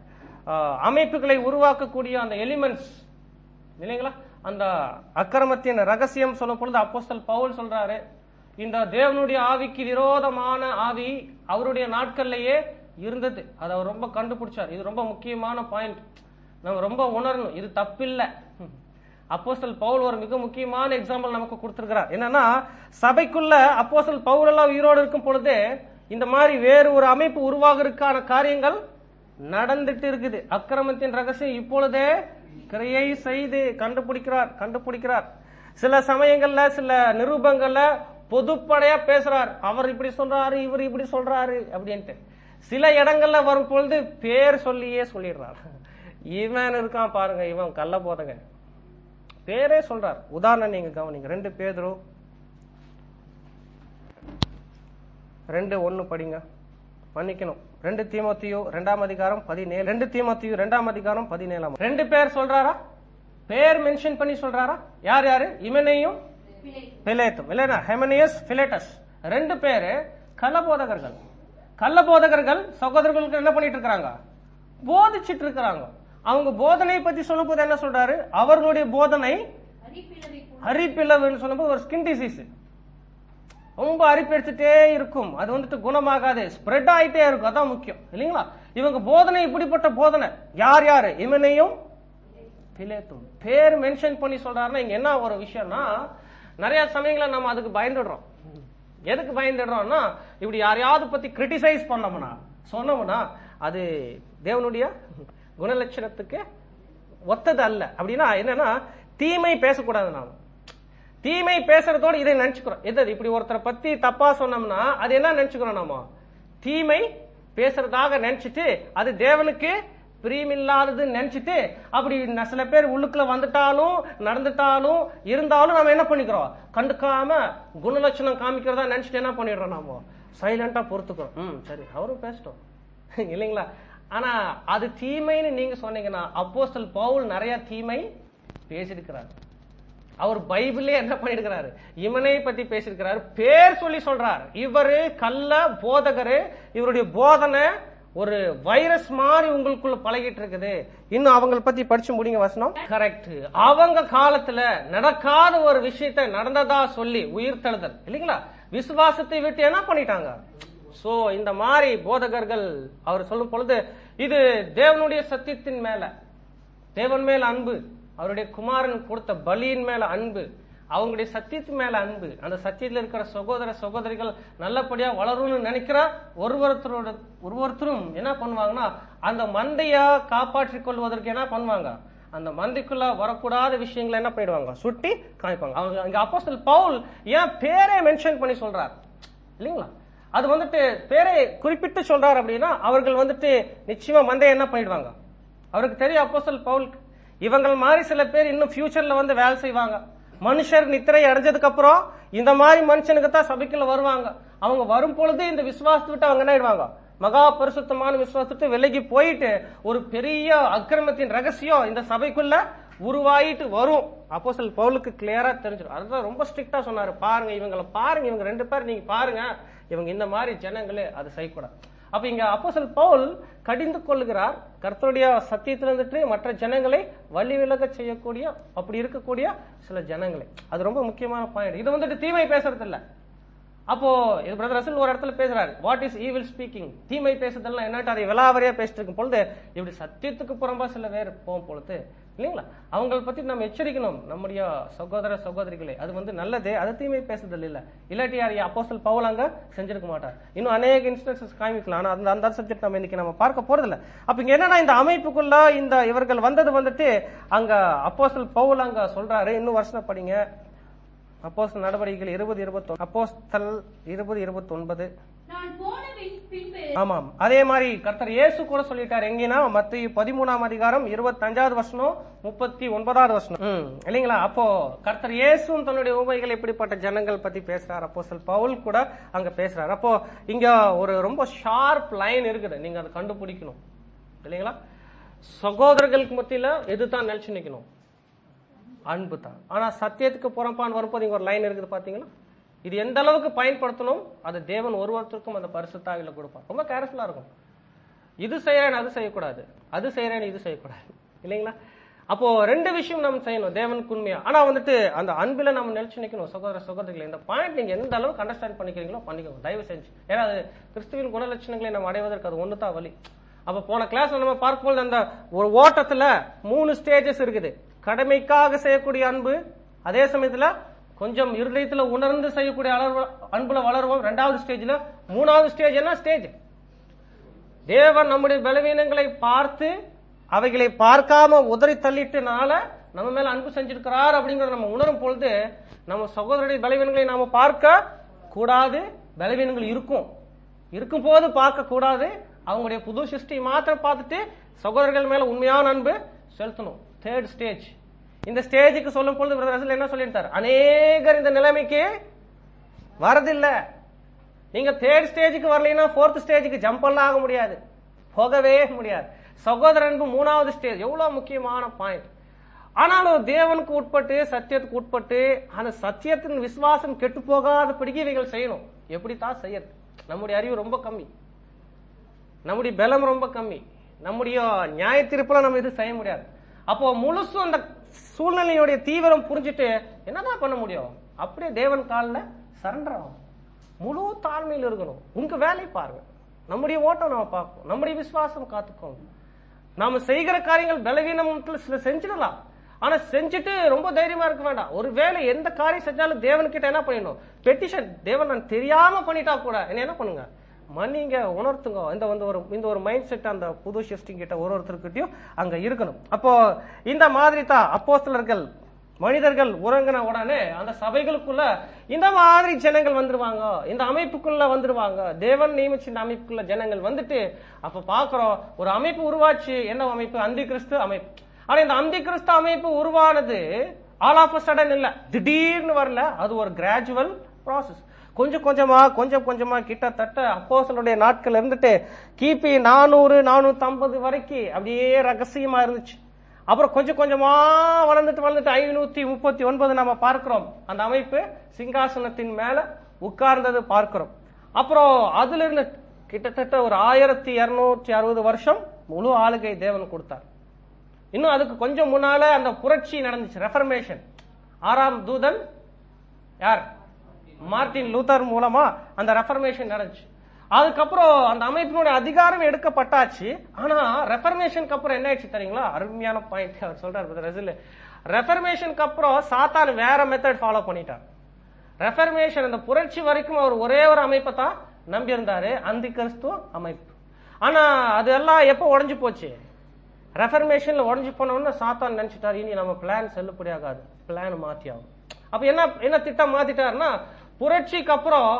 அமைப்புகளை உருவாக்கக்கூடிய அந்த எலிமெண்ட்ஸ் இல்லைங்களா, அந்த அக்கிரமத்தின் ரகசியம் சொல்லும் பொழுது அப்போஸ்தலன் பவுல் சொல்றாரு, இந்த தேவனுடைய ஆவிக்கு விரோதமான ஆவி அவருடைய நாட்கள்லயே இருந்தது. அதை அவர் ரொம்ப கண்டுபிடிச்சார். இது ரொம்ப முக்கியமான பாயிண்ட், நம்ம ரொம்ப உணரணும், இது தப்பில்லை. அப்போஸ்தலன் பவுல் ஒரு மிக முக்கியமான எக்ஸாம்பிள் நமக்கு கொடுத்திருக்கிறார். என்னன்னா சபைக்குள்ள அப்போஸ்தலன் பவுல் எல்லாம் உயிரோடு இருக்கும் பொழுது இந்த மாதிரி வேறு ஒரு அமைப்பு உருவாகிறதுக்கான காரியங்கள் நடந்துட்டு இருக்குது. அக்கிரமத்தின் ரகசியம் இப்பொழுதே கிரியை செய்து கண்டுபிடிக்கிறார். சில சமயங்கள்ல சில நிரூபங்கள்ல பொதுப்படையா பேசுறார், அவர் இப்படி சொல்றாரு, இவர் இப்படி சொல்றாரு அப்படின்ட்டு. சில இடங்கள்ல வரும் பொழுது பேர் சொல்லியே சொல்லிடுறார். இவன் இருக்கான் பாருங்க, இவன் கள்ள போதங்க, பேரே சொல்றார். உதாரணம் நீங்க கவனிங்க, 2 பேதுரு 2:1 படிங்க, மன்னிக்கணும் 2 தீமோத்தேயு 2ஆம் அதிகாரம் 17, 2 தீமோத்தேயு 2ஆம் அதிகாரம் 17. 2 பேர் சொல்றாரா, பேர் மென்ஷன் பண்ணி சொல்றாரா, யார் யாரு, இமெனேயும் பிலேத்தும் இல்லைனா ஹெமனியஸ் பிலேட்டஸ். 2 பேரு கள்ளபோதகர்கள். கள்ளபோதகர்கள் சகோதரர்களுக்கு என்ன பண்ணிட்டு இருக்காங்க, போதிச்சிட்டு இருக்காங்க. அவங்க போதனை பத்தி சொல்லும் போது என்ன சொல்றாரு, அவர்களுடைய போதனை அரிப்பிளவுன்னு சொல்லும்போது ஒரு ஸ்கின் டிசீஸ், ரொம்ப அரிப்பெடுத்துட்டே இருக்கும், அது வந்துட்டு குணமாகாது, ஸ்ப்ரெட் ஆயிட்டே இருக்கும், அதான் முக்கியம் இல்லைங்களா. இவங்க போதனை இப்படிப்பட்ட போதனை. யார் யாரு, இவனையும் பிலேத்தும் பேர் மென்ஷன் பண்ணி சொல்றாருன்னா இங்க என்ன ஒரு விஷயம்னா, நிறைய சமயங்கள நம்ம அதுக்கு பயந்துடுறோம். எதுக்கு பயந்துடுறோம்னா, இப்படி யாரையாவது பத்தி கிரிட்டிசைஸ் பண்ணோம்னா சொன்னோம்னா அது தேவனுடைய குணலட்சணத்துக்கு ஒத்தது அல்ல. அப்படின்னா என்னன்னா, தீமை பேசக்கூடாது. நாம தீமை பேசுறதோடு இதை நினைச்சுக்கிறோம். எது இப்படி ஒருத்தரை பத்தி தப்பா சொன்னோம்னா அது என்ன நினைச்சுக்கிறோம்? நாம தீமை பேசுறதாக நினைச்சிட்டு அது தேவனுக்கு பிரியமில்லாததுன்னு நினைச்சிட்டு அப்படி சில பேர் உள்ளுக்குள்ள வந்துட்டாலும் நடந்துட்டாலும் இருந்தாலும் நம்ம என்ன பண்ணிக்கிறோம்? கண்டுக்காம குணலட்சணம் காமிக்கிறதா நினைச்சிட்டு என்ன பண்ணிடுறோம்? நாம சைலண்டா பொறுத்துக்கிறோம். சரி அவரும் பேசிட்டோம் இல்லைங்களா? ஆனா அது தீமைன்னு நீங்க சொன்னீங்கன்னா அப்போஸ்தலன் பவுல் நிறைய தீமை பேசியிருக்கிறார். அவர் பைபிளே என்ன பண்ணிருக்கிறாரு? இவனை பத்தி பேசியிருக்கிறாரு. பேர் சொல்லி சொல்றார், இவரு கள்ள போதகரு, இவருடைய போதனை ஒரு வைரஸ் மாதிரி உங்களுக்குள்ள பழகிட்டு இருக்குது. இன்னும் அவங்களை பத்தி படிச்சு முடிங்க வசனம். கரெக்ட். அவங்க காலத்துல நடக்காத ஒரு விஷயத்தை நடந்ததா சொல்லி உயிர் தழுதல் இல்லைங்களா? விசுவாசத்தை விட்டு என்ன பண்ணிட்டாங்க? சோ இந்த மாதிரி போதகர்கள் அவர் சொல்லும் பொழுது இது தேவனுடைய சத்தியத்தின் மேல, தேவன் மேல அன்பு, அவருடைய குமாரன் கொடுத்த பலியின் மேல அன்பு, அவங்களுடைய சத்தியத்து மேல அன்பு, அந்த சத்தியத்தில் இருக்கிற சகோதர சகோதரிகள் நல்லபடியா வளரும்னு நினைக்கிற ஒருவருத்தரும் என்ன பண்ணுவாங்கன்னா அந்த மந்தையா காப்பாற்றிக் கொள்வதற்கு என்ன பண்ணுவாங்க? அந்த மந்தைக்குள்ள வரக்கூடாத விஷயங்களை என்ன பண்ணிடுவாங்க? சுட்டி காமிப்பாங்க. அவங்க இங்க அப்போஸ்தலன் பவுல் ஏன் பேரே மென்ஷன் பண்ணி சொல்றார் இல்லைங்களா? அது வந்துட்டு பேரை குறிப்பிட்டு சொல்றாரு அப்படின்னா அவர்கள் வந்துட்டு நிச்சயமா மந்தைய என்ன பண்ணிடுவாங்க? அவருக்கு தெரியும் அப்போஸ்தலன் பவுலுக்கு இவங்க மாதிரி சில பேர் இன்னும் ஃபியூச்சர்ல வந்து வேலை செய்வாங்க. மனுஷர் நித்திரை அடைஞ்சதுக்கு அப்புறம் இந்த மாதிரி மனுஷனுக்கு தான் சபைக்குள்ள வருவாங்க. அவங்க வரும் பொழுது இந்த விசுவாசத்தை விட்டு அவங்க என்ன ஆயிடுவாங்க? மகா பரிசுத்தமான விசுவாசத்தை விலகி போயிட்டு ஒரு பெரிய அக்கிரமத்தின் ரகசியம் இந்த சபைக்குள்ள உருவாயிட்டு வரும். அப்போஸ்தலன் பவுலுக்கு கிளியரா தெரிஞ்சிடும். அதுதான் ரொம்ப ஸ்ட்ரிக்டா சொன்னாரு. பாருங்க இவங்களை பாருங்க, இவங்க 2 பேர் நீங்க பாருங்க, இவங்க இந்த மாதிரி ஜனங்களே அதை செய்யக்கூடாது. அப்ப இங்க அப்போஸ்தலன் பவுல் கடிந்து கொள்ளுகிறார். கர்த்தருடைய சத்தியத்திலிருந்து மற்ற ஜனங்களை வழி விலக செய்யக்கூடிய அப்படி இருக்கக்கூடிய சில ஜனங்களை. அது ரொம்ப முக்கியமான பாயிண்ட். இது வந்துட்டு தீமை பேசுறது இல்ல. அப்போ இது பிரதர் ரசல் ஒரு இடத்துல பேசுறாரு, வாட் இஸ் ஈவில் ஸ்பீக்கிங்? தீமை பேசுறதுலாம் என்னட்டு அதை விலாவரியா பேசிட்டு இருக்கும் பொழுது இப்படி சத்தியத்துக்கு புறம்பா சில பேர் போகும் பொழுது இல்லைங்களா அவங்களை பத்தி நம்ம எச்சரிக்கணும். நம்முடைய சகோதர சகோதரிகளே அது வந்து நல்லதே, அது தீமை பேசுதல் இல்ல. இல்லாட்டி யார் அப்போஸ்தலன் பவுல் அங்க செஞ்சிருக்க மாட்டார். இன்னும் அநேக இன்ஸ்டன்சஸ் காமிக்கலாம். ஆனா அந்த சப்ஜெக்ட் நம்ம இன்னைக்கு நம்ம பார்க்க போறது இல்ல. அப்ப இங்க என்னன்னா இந்த அமைப்புக்குள்ள இந்த இவர்கள் வந்தது வந்துட்டு அங்க அப்போஸ்தலன் பவுல் அங்க சொல்றாரு. இன்னும் வருஷம் படிங்க. அப்போஸ்தலர் நடவடிக்கைகள் 20:21. அப்போஸ்தலர் 20:29. நான் போன பின்பு ஆமாம் அதே மாதிரி கர்த்தர் இயேசு கூட சொல்லிட்டார். எங்கன்னா மத்தேயு 13ஆம் அதிகாரம் 25வது வசனம் 39வது வசனம் இல்லைங்களா? அப்போ கர்த்தர் இயேசுவும் தன்னுடைய உபமைகள் எப்படிப்பட்ட ஜனங்கள் பத்தி பேசுறாரு. அப்போஸ்தலன் பவுல் கூட அங்க பேசுறாரு. அப்போ இங்க ஒரு ரொம்ப ஷார்ப் லைன் இருக்குது, நீங்க அதை கண்டுபிடிக்கணும் இல்லைங்களா? சகோதரர்களுக்கு மத்தியில எதுதான் நினைச்சு நிக்கணும்? அன்பு தான். ஆனா சத்தியத்துக்கு புறம்பான் வரும்போது இங்க ஒரு லைன் இருக்குது பாத்தீங்களா? இது எந்த அளவுக்கு பயன்படுத்தணும் அது தேவன் ஒருவருக்கும் அந்த பரிசுத்த ஆவியில கொடுப்பார். ரொம்ப கேர்ஃபுல்லா இருக்கும். இது செய்யறேன் அது செய்யக்கூடாது, அது செய்யறேன் இது செய்யக்கூடாது இல்லைங்களா? அப்போ 2 விஷயம் நம்ம செய்யணும் தேவனுக்கு உண்மையா. ஆனா வந்துட்டு அந்த அன்பில நம்ம நினைச்சு நிக்கணும். சகோதர சகோதரிகளை இந்த பாயிண்ட் நீங்க எந்த அளவுக்கு அண்டர்ஸ்டாண்ட் பண்ணிக்கிறீங்களோ பண்ணிக்கோங்க தயவு செஞ்சு. ஏன்னா அது கிறிஸ்துவின் குணலட்சணங்களை நம்ம அடைவதற்கு அது ஒண்ணுதான் வழி. அப்ப போன கிளாஸ்ல நம்ம பார்க்கும்போது அந்த ஒரு ஓட்டத்துல 3 ஸ்டேஜஸ் இருக்குது. கடமைக்காக செய்யக்கூடிய அன்பு, அதே சமயத்துல கொஞ்சம் இருதயத்துல உணர்ந்து செய்யக்கூடிய அன்புல வளருவோம் 2வது ஸ்டேஜ்ல. 3வது ஸ்டேஜ் என்ன ஸ்டேஜ்? தேவன் நம்முடைய பலவீனங்களை பார்த்து அவைகளை பார்க்காம உதறி தள்ளிட்டுனால நம்ம மேல அன்பு செஞ்சிருக்கிறார் அப்படிங்கறத நம்ம உணரும் பொழுது நம்ம சகோதரருடைய பலவீனங்களை நாம பார்க்க கூடாது. பலவீனங்கள் இருக்கும் போது பார்க்க கூடாது. அவங்களுடைய புது சிருஷ்டி மாத்திரம் பார்த்துட்டு சகோதரர்கள் மேல உண்மையான அன்பு செலுத்தணும். 3rd stage. இந்த ஸ்டேஜுக்கு சொல்லும் பொழுது பிரதர் ரசல் என்ன சொல்லிட்டார்? அநேகர் இந்த நிலைமைக்கு வரதில்லை. நீங்க 3rd ஸ்டேஜுக்கு வரலைன்னா 4th ஸ்டேஜுக்கு ஜம்ப் எல்லாம் ஆக முடியாது, போகவே முடியாது. சகோதர அன்பு 3வது ஸ்டேஜ். எவ்வளவு முக்கியமான பாயிண்ட். ஆனாலும் தேவனுக்கு உட்பட்டு சத்தியத்துக்கு உட்பட்டு அந்த சத்தியத்தின் விசுவாசம் கெட்டு போகாதபடிக்கு இவைகள் செய்யணும். எப்படித்தான் செய்யறது? நம்முடைய அறிவு ரொம்ப கம்மி, நம்முடைய பலம் ரொம்ப கம்மி, நம்முடைய நியாய தீர்ப்புல நம்ம இது செய்ய முடியாது. அப்போ முழுசும் அந்த சூழ்நிலையுடைய தீவிரம் புரிஞ்சுட்டு என்னதான் பண்ண முடியும்? அப்படியே தேவன் காலில் சரண்டர் ஆகும். முழு தாழ்மையில் இருக்கணும். உங்க வேலை பாருங்க, நம்முடைய ஓட்டம் நாம பார்க்கணும், நம்முடைய விசுவாசம் காத்துக்கோங்க. நாம செய்கிற காரியங்கள் பலவீனத்துல சில செஞ்சிடலாம். ஆனா செஞ்சுட்டு ரொம்ப தைரியமா இருக்க வேண்டாம். ஒரு வேலை எந்த காரியம் செஞ்சாலும் தேவன்கிட்ட என்ன பண்ணிடணும்? பெட்டிஷன். தேவன் நான் தெரியாம பண்ணிட்டா கூட என்ன பண்ணுங்க? மன்னிங்க, உணர்த்துங்க. இந்த ஒரு மைண்ட் செட் அந்த புது சிருஷ்டி கிட்ட ஒருத்தருக்கிட்டையும் அங்க இருக்கணும். அப்போ இந்த மாதிரி தான் அப்போஸ்தலர்கள் மனிதர்கள் உறங்கின உடனே அந்த சபைகளுக்குள்ள இந்த மாதிரி ஜனங்கள் வந்துருவாங்க, இந்த அமைப்புக்குள்ள வந்துருவாங்க. தேவன் நியமிச்ச இந்த அமைப்புக்குள்ள ஜனங்கள் வந்துட்டு அப்ப பாக்குறோம் ஒரு அமைப்பு உருவாச்சு. என்ன அமைப்பு? அந்தி கிறிஸ்து அமைப்பு. ஆனா இந்த அந்தி கிறிஸ்து அமைப்பு உருவானது ஆல் ஆஃப் அ சடன் இல்ல, திடீர்னு வரல. அது ஒரு கிராஜுவல் ப்ராசஸ். கொஞ்சம் கொஞ்சமா கிட்டத்தட்ட அப்போஸ்தலருடைய நாட்கள் இருந்துட்டு கிபி 400-450 வரைக்கும் அப்படியே ரகசியமா இருந்துச்சு. அப்புறம் கொஞ்சம் கொஞ்சமா வளர்ந்துட்டு 539 நம்ம பார்க்கிறோம் அந்த அமைப்பு சிங்காசனத்தின் மேல உட்கார்ந்தது பார்க்கிறோம். அப்புறம் அதுல இருந்து கிட்டத்தட்ட ஒரு 1260 வருஷம் முழு ஆளுகை தேவன் கொடுத்தார். இன்னும் அதுக்கு கொஞ்சம் முன்னால அந்த புரட்சி நடந்துச்சு, ரெஃபர்மேஷன். 6ஆம் தூதன் யார்? மார்ட்டின் லூதர் மூலமா அந்த ரெஃபர்மேஷன் நடந்துச்சு. அதுக்கப்புறம் அந்த அமைப்பினுடைய அதிகாரம் எடுக்கப்பட்டாச்சு. ஆனா ரெஃபர்மேஷனுக்கு அப்புறம் என்ன ஆயிடுச்சு தெரியுங்களா? அருமையான பாயிண்ட் அவர் சொல்றாரு. ரெஃபர்மேஷனுக்கு அப்புறம் சாத்தான் வேற மெத்தட் ஃபாலோ பண்ணிட்டார். ரெஃபர்மேஷன் அந்த புரட்சி வரைக்கும் அவர் ஒரே ஒரு அமைப்பை தான் நம்பி இருந்தாரு, அந்தி கிறிஸ்துவ அமைப்பு. ஆனா அது எல்லாம் எப்ப உடைஞ்சு போச்சு? ரெஃபர்மேஷன்ல உடைஞ்சு போனோம்னு சாத்தான் நினைச்சிட்டாரு, இனி நம்ம பிளான் செல்லுபடியாகாது, பிளான் மாத்தி ஆகும். அப்ப என்ன திட்டம் மாத்திட்டாருன்னா, புரட்சிக்கு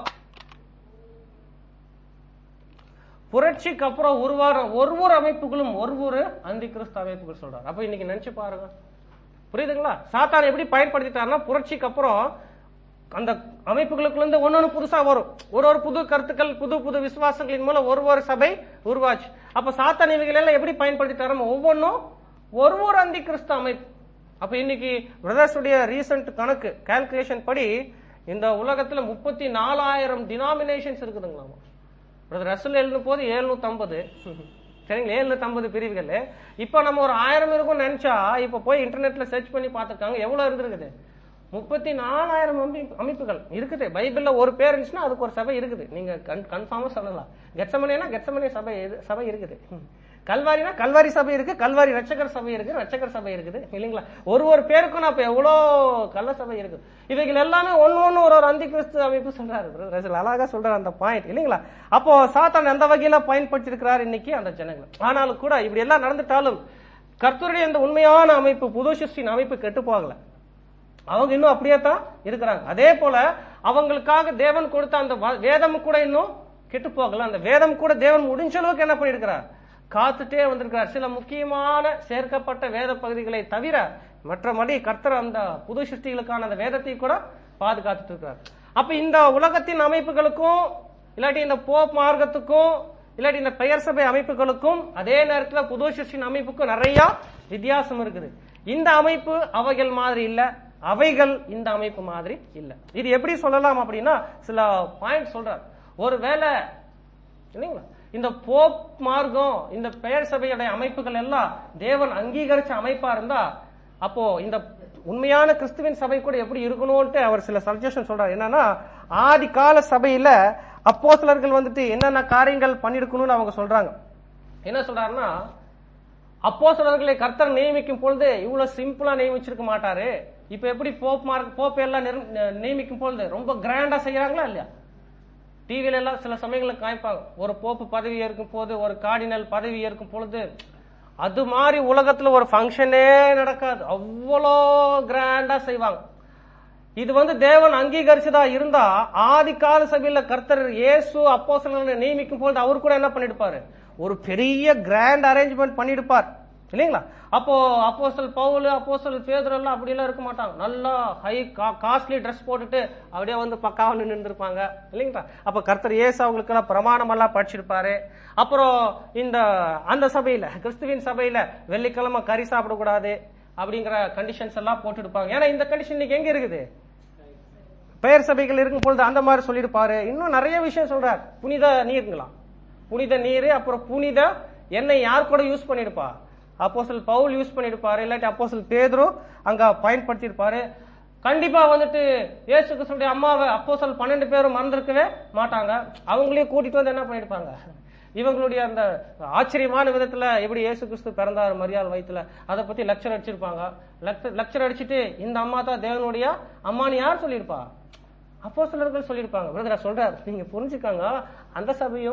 அப்புறம் உருவான ஒரு அமைப்புகளும் ஒரு அந்தி கிறிஸ்து அமைப்புகள் சொல்றாரு. அப்ப இன்னைக்கு நினைச்சு பாருங்க, புரியுதுங்களா? சாத்தான் எப்படி பயன்படுத்திட்டாருன்னா, புரட்சிக்கு அப்புறம் அந்த அமைப்புகளுக்குள்ள இருந்து ஒன்னொன்னு புதுசா வரும், ஒரு புது கருத்துக்கள், புது விசுவாசங்களின் மூலம் ஒரு சபை உருவாச்சு. அப்ப சாத்தான் இவைகள் எல்லாம் எப்படி பயன்படுத்திட்டாரு? ஒவ்வொன்றும் ஒரு அந்தி கிறிஸ்து அமைப்பு. அப்ப இன்னைக்கு பிரதர்ஸுடைய ரீசன்ட் கணக்கு கால்குலேஷன் படி இந்த உலகத்துல 34,000 டினாமினேஷன்ஸ் இருக்குதுங்களா? பிரதர் ரசல் எழுதும் போது 750, சரிங்களா? 750 பிரிவுகள். இப்ப நம்ம ஒரு 1000 இருக்கும் நினைச்சா இப்ப போய் இன்டர்நெட்ல சர்ச் பண்ணி பார்த்துருக்காங்க, எவ்வளவு இருந்திருக்குது? 34,000 அமைப்புகள் இருக்குது. பைபிள்ல ஒரு பேர் இருந்துச்சுன்னா அதுக்கு ஒரு சபை இருக்குது. நீங்க கன்ஃபார்மா சொல்லலாம். கெத்சமனே சபை இருக்குது. கல்வாரினா கல்வாரி சபை இருக்கு, கல்வாரி ரட்சகர் சபை இருக்கு, ரட்சகர் சபை இருக்குது, இல்லைங்களா? ஒரு பேருக்கும் அப்ப எவ்வளோ கள்ள சபை இருக்கு. இவைகள் எல்லாமே ஒன்னு ஒரு அந்தி கிறிஸ்து அமைப்பு சொல்றாரு. அழகா சொல்றாரு அந்த பாயிண்ட், இல்லைங்களா? அப்போ சாத்தான் எந்த வகையில பயன்படுத்தி இருக்கிறார் இன்னைக்கு அந்த ஜனங்கள். ஆனாலும் கூட இப்படி எல்லாம் நடந்துட்டாலும் கர்த்தருடைய இந்த உண்மையான அமைப்பு, புது சிருஷ்டியின் அமைப்பு கெட்டு போகல. அவங்க இன்னும் அப்படியே தான் இருக்கிறாங்க. அதே போல அவங்களுக்காக தேவன் கொடுத்த அந்த வேதம் கூட இன்னும் கெட்டு போகல. அந்த வேதம் கூட தேவன் முடிஞ்ச அளவுக்கு என்ன பண்ணிருக்கிறார்? காத்துட்டே வந்திருக்கிறார். சில முக்கியமான சேர்க்கப்பட்ட வேத பகுதிகளை தவிர மற்றபடி கர்த்தர் அந்த புது சிருஷ்டிகளுக்கான அந்த வேதத்தை கூட பாதுகாத்துட்டு இருக்கிறார். அப்ப இந்த உலகத்தின் அமைப்புகளுக்கும் இல்லாட்டி இந்த போப் மார்க்கத்துக்கும் இல்லாட்டி இந்த பெயர் சபை அமைப்புகளுக்கும் அதே நேரத்தில் புது சிருஷ்டியின் அமைப்புக்கும் நிறைய வித்தியாசம் இருக்குது. இந்த அமைப்பு அவைகள் மாதிரி இல்ல, அவைகள் இந்த அமைப்பு மாதிரி இல்ல. இது எப்படி சொல்லலாம் அப்படின்னா சில பாயிண்ட் சொல்றார். ஒருவேளை இல்லைங்களா இந்த போப் மார்க்கம், இந்த பெயர் சபையுடைய அமைப்புகள் எல்லாம் தேவன் அங்கீகரிச்ச அமைப்பா இருந்தா அப்போ இந்த உண்மையான கிறிஸ்துவின் சபை கூட எப்படி இருக்கணும்ட்டு அவர் சில சஜஷன் சொல்றாரு. என்னன்னா, ஆதி கால சபையில அப்போஸ்தலர்கள் வந்துட்டு என்னென்ன காரியங்கள் பண்ணிருக்கணும்னு அவங்க சொல்றாங்க. என்ன சொல்றாருன்னா, அப்போஸ்தலர்களை கர்த்தர் நியமிக்கும் பொழுது இவ்வளவு சிம்பிளா நியமிச்சிருக்க மாட்டாரு. இப்ப எப்படி போப் எல்லாம் நியமிக்கும் பொழுது ரொம்ப கிராண்டா செய்யறாங்களா இல்லையா? டிவில எல்லாம் சில சமயங்களை காய்ப்பாங்க. ஒரு போப்பு பதவி ஏற்கும் போது, ஒரு கார்டினல் பதவி ஏற்கும் பொழுது அது மாதிரி உலகத்துல ஒரு ஃபங்க்ஷனே நடக்காது, அவ்வளோ கிராண்டா செய்வாங்க. இது தேவன் அங்கீகரிச்சதா இருந்தா ஆதி கால சபையில கர்த்தர் இயேசு அப்போஸ்தலர்களை நியமிக்கும் பொழுது அவர் கூட என்ன பண்ணிருப்பாரு? ஒரு பெரிய கிராண்ட் அரேஞ்ச்மெண்ட் பண்ணிருப்பார், இல்லைங்களா? அப்போ அப்போஸ்தலர் பவுல், அப்போஸ்தலர் பேதுரு எல்லாம் அப்படி எல்லாம் இருக்க மாட்டாங்க. நல்லா ஹை காஸ்ட்லி ட்ரெஸ் போட்டுட்டு அப்படியே பக்காவா நின்று இருப்பாங்க, இல்லைங்களா? அப்ப கர்த்தர் இயேசு அவங்களுக்கு எல்லாம் பிரமாணம் எல்லாம் படிச்சிருப்பாரு. அப்புறம் அந்த சபையில, கிறிஸ்துவின் சபையில வெள்ளிக்கிழமை கறி சாப்பிடக்கூடாது அப்படிங்கிற கண்டிஷன்ஸ் எல்லாம் போட்டு இருப்பாங்க. ஏன்னா இந்த கண்டிஷன் இன்னைக்கு எங்க இருக்குது? பெயர் சபைகள் இருக்கும் பொழுது அந்த மாதிரி சொல்லியிருப்பாரு. இன்னும் நிறைய விஷயம் சொல்றாரு. புனித நீருங்களா, புனித நீர், அப்புறம் புனித எண்ணெய் யார் கூட யூஸ் பண்ணிருப்பா? அப்போஸ்தலர் பவுல் யூஸ் பண்ணிருப்பாரு, இல்லாட்டி அப்போஸ்தலர் பேதுரு அங்க பயன்படுத்தி இருப்பாரு. கண்டிப்பா இயேசு கிறிஸ்துவின் அம்மாவை அப்போஸ்தலர் 12 பேரும் மறந்திருக்கவே மாட்டாங்க. அவங்களையும் கூட்டிட்டு என்ன பண்ணிருப்பாங்க? இவங்களுடைய அந்த ஆச்சரியமான விதத்துல எப்படி இயேசு கிறிஸ்து பிறந்தார் மரியாள் வயித்துல, அதை பத்தி லெக்சர் அடிச்சிருப்பாங்க. லெக்சர் அடிச்சுட்டு இந்த அம்மா தான் தேவனுடைய அம்மான்னு யார் சொல்லியிருப்பா? அப்போஸ்தலர்கள் சொல்லியிருப்பாங்க. பிரதர் சொல்றாரு, நீங்க புரிஞ்சுக்காங்க, அந்த சபையும்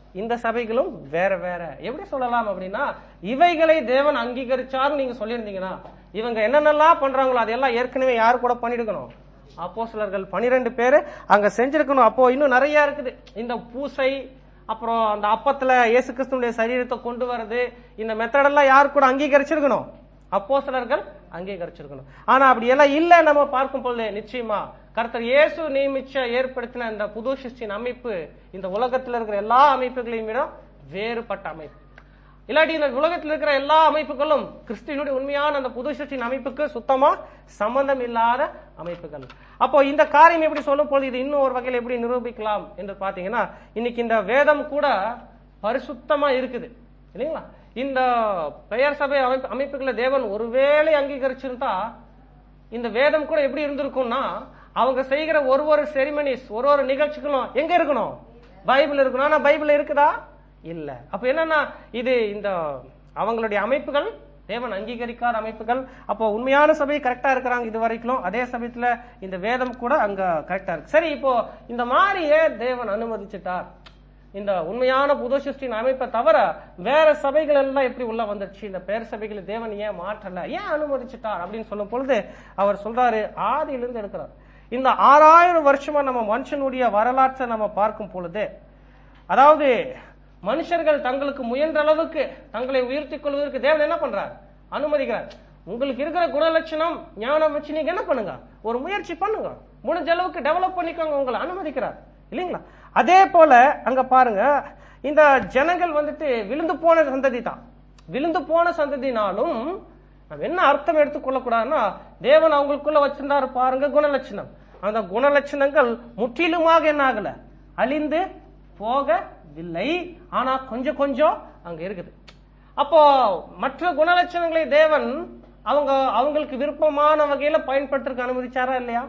இந்த சபைகளும் வேற வேற. எப்படி சொல்லலாம் அப்படின்னா, இவைகளை தேவன் அங்கீகரிச்சாருன்னு நீங்க சொல்லியிருந்தீங்கன்னா, இவங்க என்னென்னலாம் பண்றாங்களோ அதெல்லாம் ஏற்கனவே யாரு கூட பண்ணிருக்கணும்? அப்போஸ்தலர்கள் 12 பேரு அங்க செஞ்சிருக்கணும். அப்போ இன்னும் நிறைய இருக்குது. இந்த பூசை, அப்புறம் அந்த அப்பத்துல இயேசு கிறிஸ்துவினுடைய சரீரத்தை கொண்டு வர்றது, இந்த மெத்தடெல்லாம் யாரு கூட அங்கீகரிச்சிருக்கணும்? அப்போஸ்தலர்கள் அங்கீகரிச்சிருக்கணும். ஆனா அப்படி எல்லாம் இல்ல நம்ம பார்க்கும் பொழுது நிச்சயமா கர்த்தர் இயேசு நியமிச்ச ஏற்படுத்தின இந்த புது சிருஷ்டியின் அமைப்பு இந்த உலகத்தில் இருக்கிற எல்லா அமைப்புகளையும் விட வேறுபட்ட அமைப்பு. இல்லாட்டி இந்த உலகத்தில் இருக்கிற எல்லா அமைப்புகளும் கிறிஸ்துவினுடைய உண்மையான அந்த புது சிருஷ்டியின் அமைப்புக்கு சுத்தமா சம்பந்தம் இல்லாத அமைப்புகள். அப்போ இந்த காரியம் எப்படி சொல்லும் போது இது இன்னும் ஒரு வகையில் எப்படி நிரூபிக்கலாம் என்று பாத்தீங்கன்னா, இன்னைக்கு இந்த வேதம் கூட பரிசுத்தமா இருக்குது இல்லைங்களா? இந்த பெயர் சபை அமைப்புகளை தேவன் ஒருவேளை அங்கீகரிச்சிருந்தா இந்த வேதம் கூட எப்படி இருந்திருக்கும்னா, அவங்க செய்கிற ஒரு செரிமனிஸ், ஒரு நிகழ்ச்சிகளும் எங்க இருக்கணும்? பைபிள் இருக்கணும். ஆனா பைபிள் இருக்குதா? இல்ல. அப்ப என்னன்னா, இது இந்த அவங்களுடைய அமைப்புகள் தேவன் அங்கீகரிக்காத அமைப்புகள். அப்போ உண்மையான சபை கரெக்டா இருக்கிறாங்க இது வரைக்கும். அதே சமயத்துல இந்த வேதம் கூட அங்க கரெக்டா இருக்கு. சரி, இப்போ இந்த மாதிரியே தேவன் அனுமதிச்சுட்டார். இந்த உண்மையான புது சிருஷ்டியின் அமைப்பை தவிர வேற சபைகள் எல்லாம் எப்படி உள்ள வந்துருச்சு? இந்த பேர் சபைகளை தேவன் ஏன் மாற்றல, ஏன் அனுமதிச்சுட்டார் அப்படின்னு சொல்லும் பொழுது அவர் சொல்றாரு, ஆதியிலிருந்து எடுக்கிறார். இந்த 6000 வருஷமா நம்ம மனுஷனுடைய வரலாற்றை நம்ம பார்க்கும் பொழுது, அதாவது மனுஷர்கள் தங்களுக்கு முயன்ற அளவுக்கு தங்களை உயர்த்திக் கொள்வதற்கு தேவன் என்ன பண்றார்? அனுமதிக்கிறார். உங்களுக்கு இருக்கிற குணலட்சணம் ஞானம் வச்சு நீங்க என்ன பண்ணுங்க? ஒரு முயற்சி பண்ணுங்க, முடிஞ்ச அளவுக்கு டெவலப் பண்ணிக்கோங்க, உங்களை அனுமதிக்கிறார் இல்லைங்களா? அதே போல அங்க பாருங்க, இந்த ஜனங்கள் வந்துட்டு விழுந்து போன சந்ததி தான். விழுந்து போன சந்ததினாலும் நம்ம என்ன அர்த்தம் எடுத்துக்கொள்ளக்கூடாதுன்னா, தேவன் அவங்களுக்குள்ள வச்சிருந்தாரு பாருங்க குணலட்சணம். அந்த குணலட்சணங்கள் முற்றிலுமாக என்ன ஆகல, அழிந்து போகவில்லை. ஆனா கொஞ்சம் கொஞ்சம் அங்க இருக்குது. அப்போ மற்ற குணலட்சணங்களை தேவன் அவங்களுக்கு விருப்பமான வகையில பயன்படுத்துறதுக்கு அனுமதிச்சாரா இல்லையா?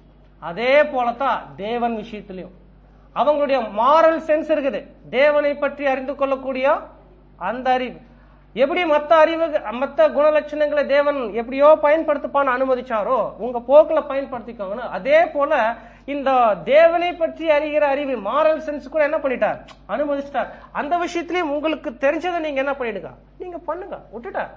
அதே போலதான் தேவன் விஷயத்திலையும் அவங்களுடைய மாரல் சென்ஸ் இருக்குது. தேவனை பற்றி அறிந்து கொள்ளக்கூடிய அந்த அறிவு எப்படி மற்ற குணலட்சணங்களை தேவன் எப்படியோ பயன்படுத்தப்பான்னு அனுமதிச்சாரோ, உங்க போக்குல பயன்படுத்திக்கோங்க. அதே போல இந்த தேவனை பற்றி அறிகிற அறிவு மாரல் சென்ஸ் கூட என்ன பண்ணிட்டார்? அனுமதிச்சிட்டார். அந்த விஷயத்திலயும் உங்களுக்கு தெரிஞ்சதை நீங்க என்ன பண்ணிடுங்க, நீங்க பண்ணுங்க, விட்டுட்டார்.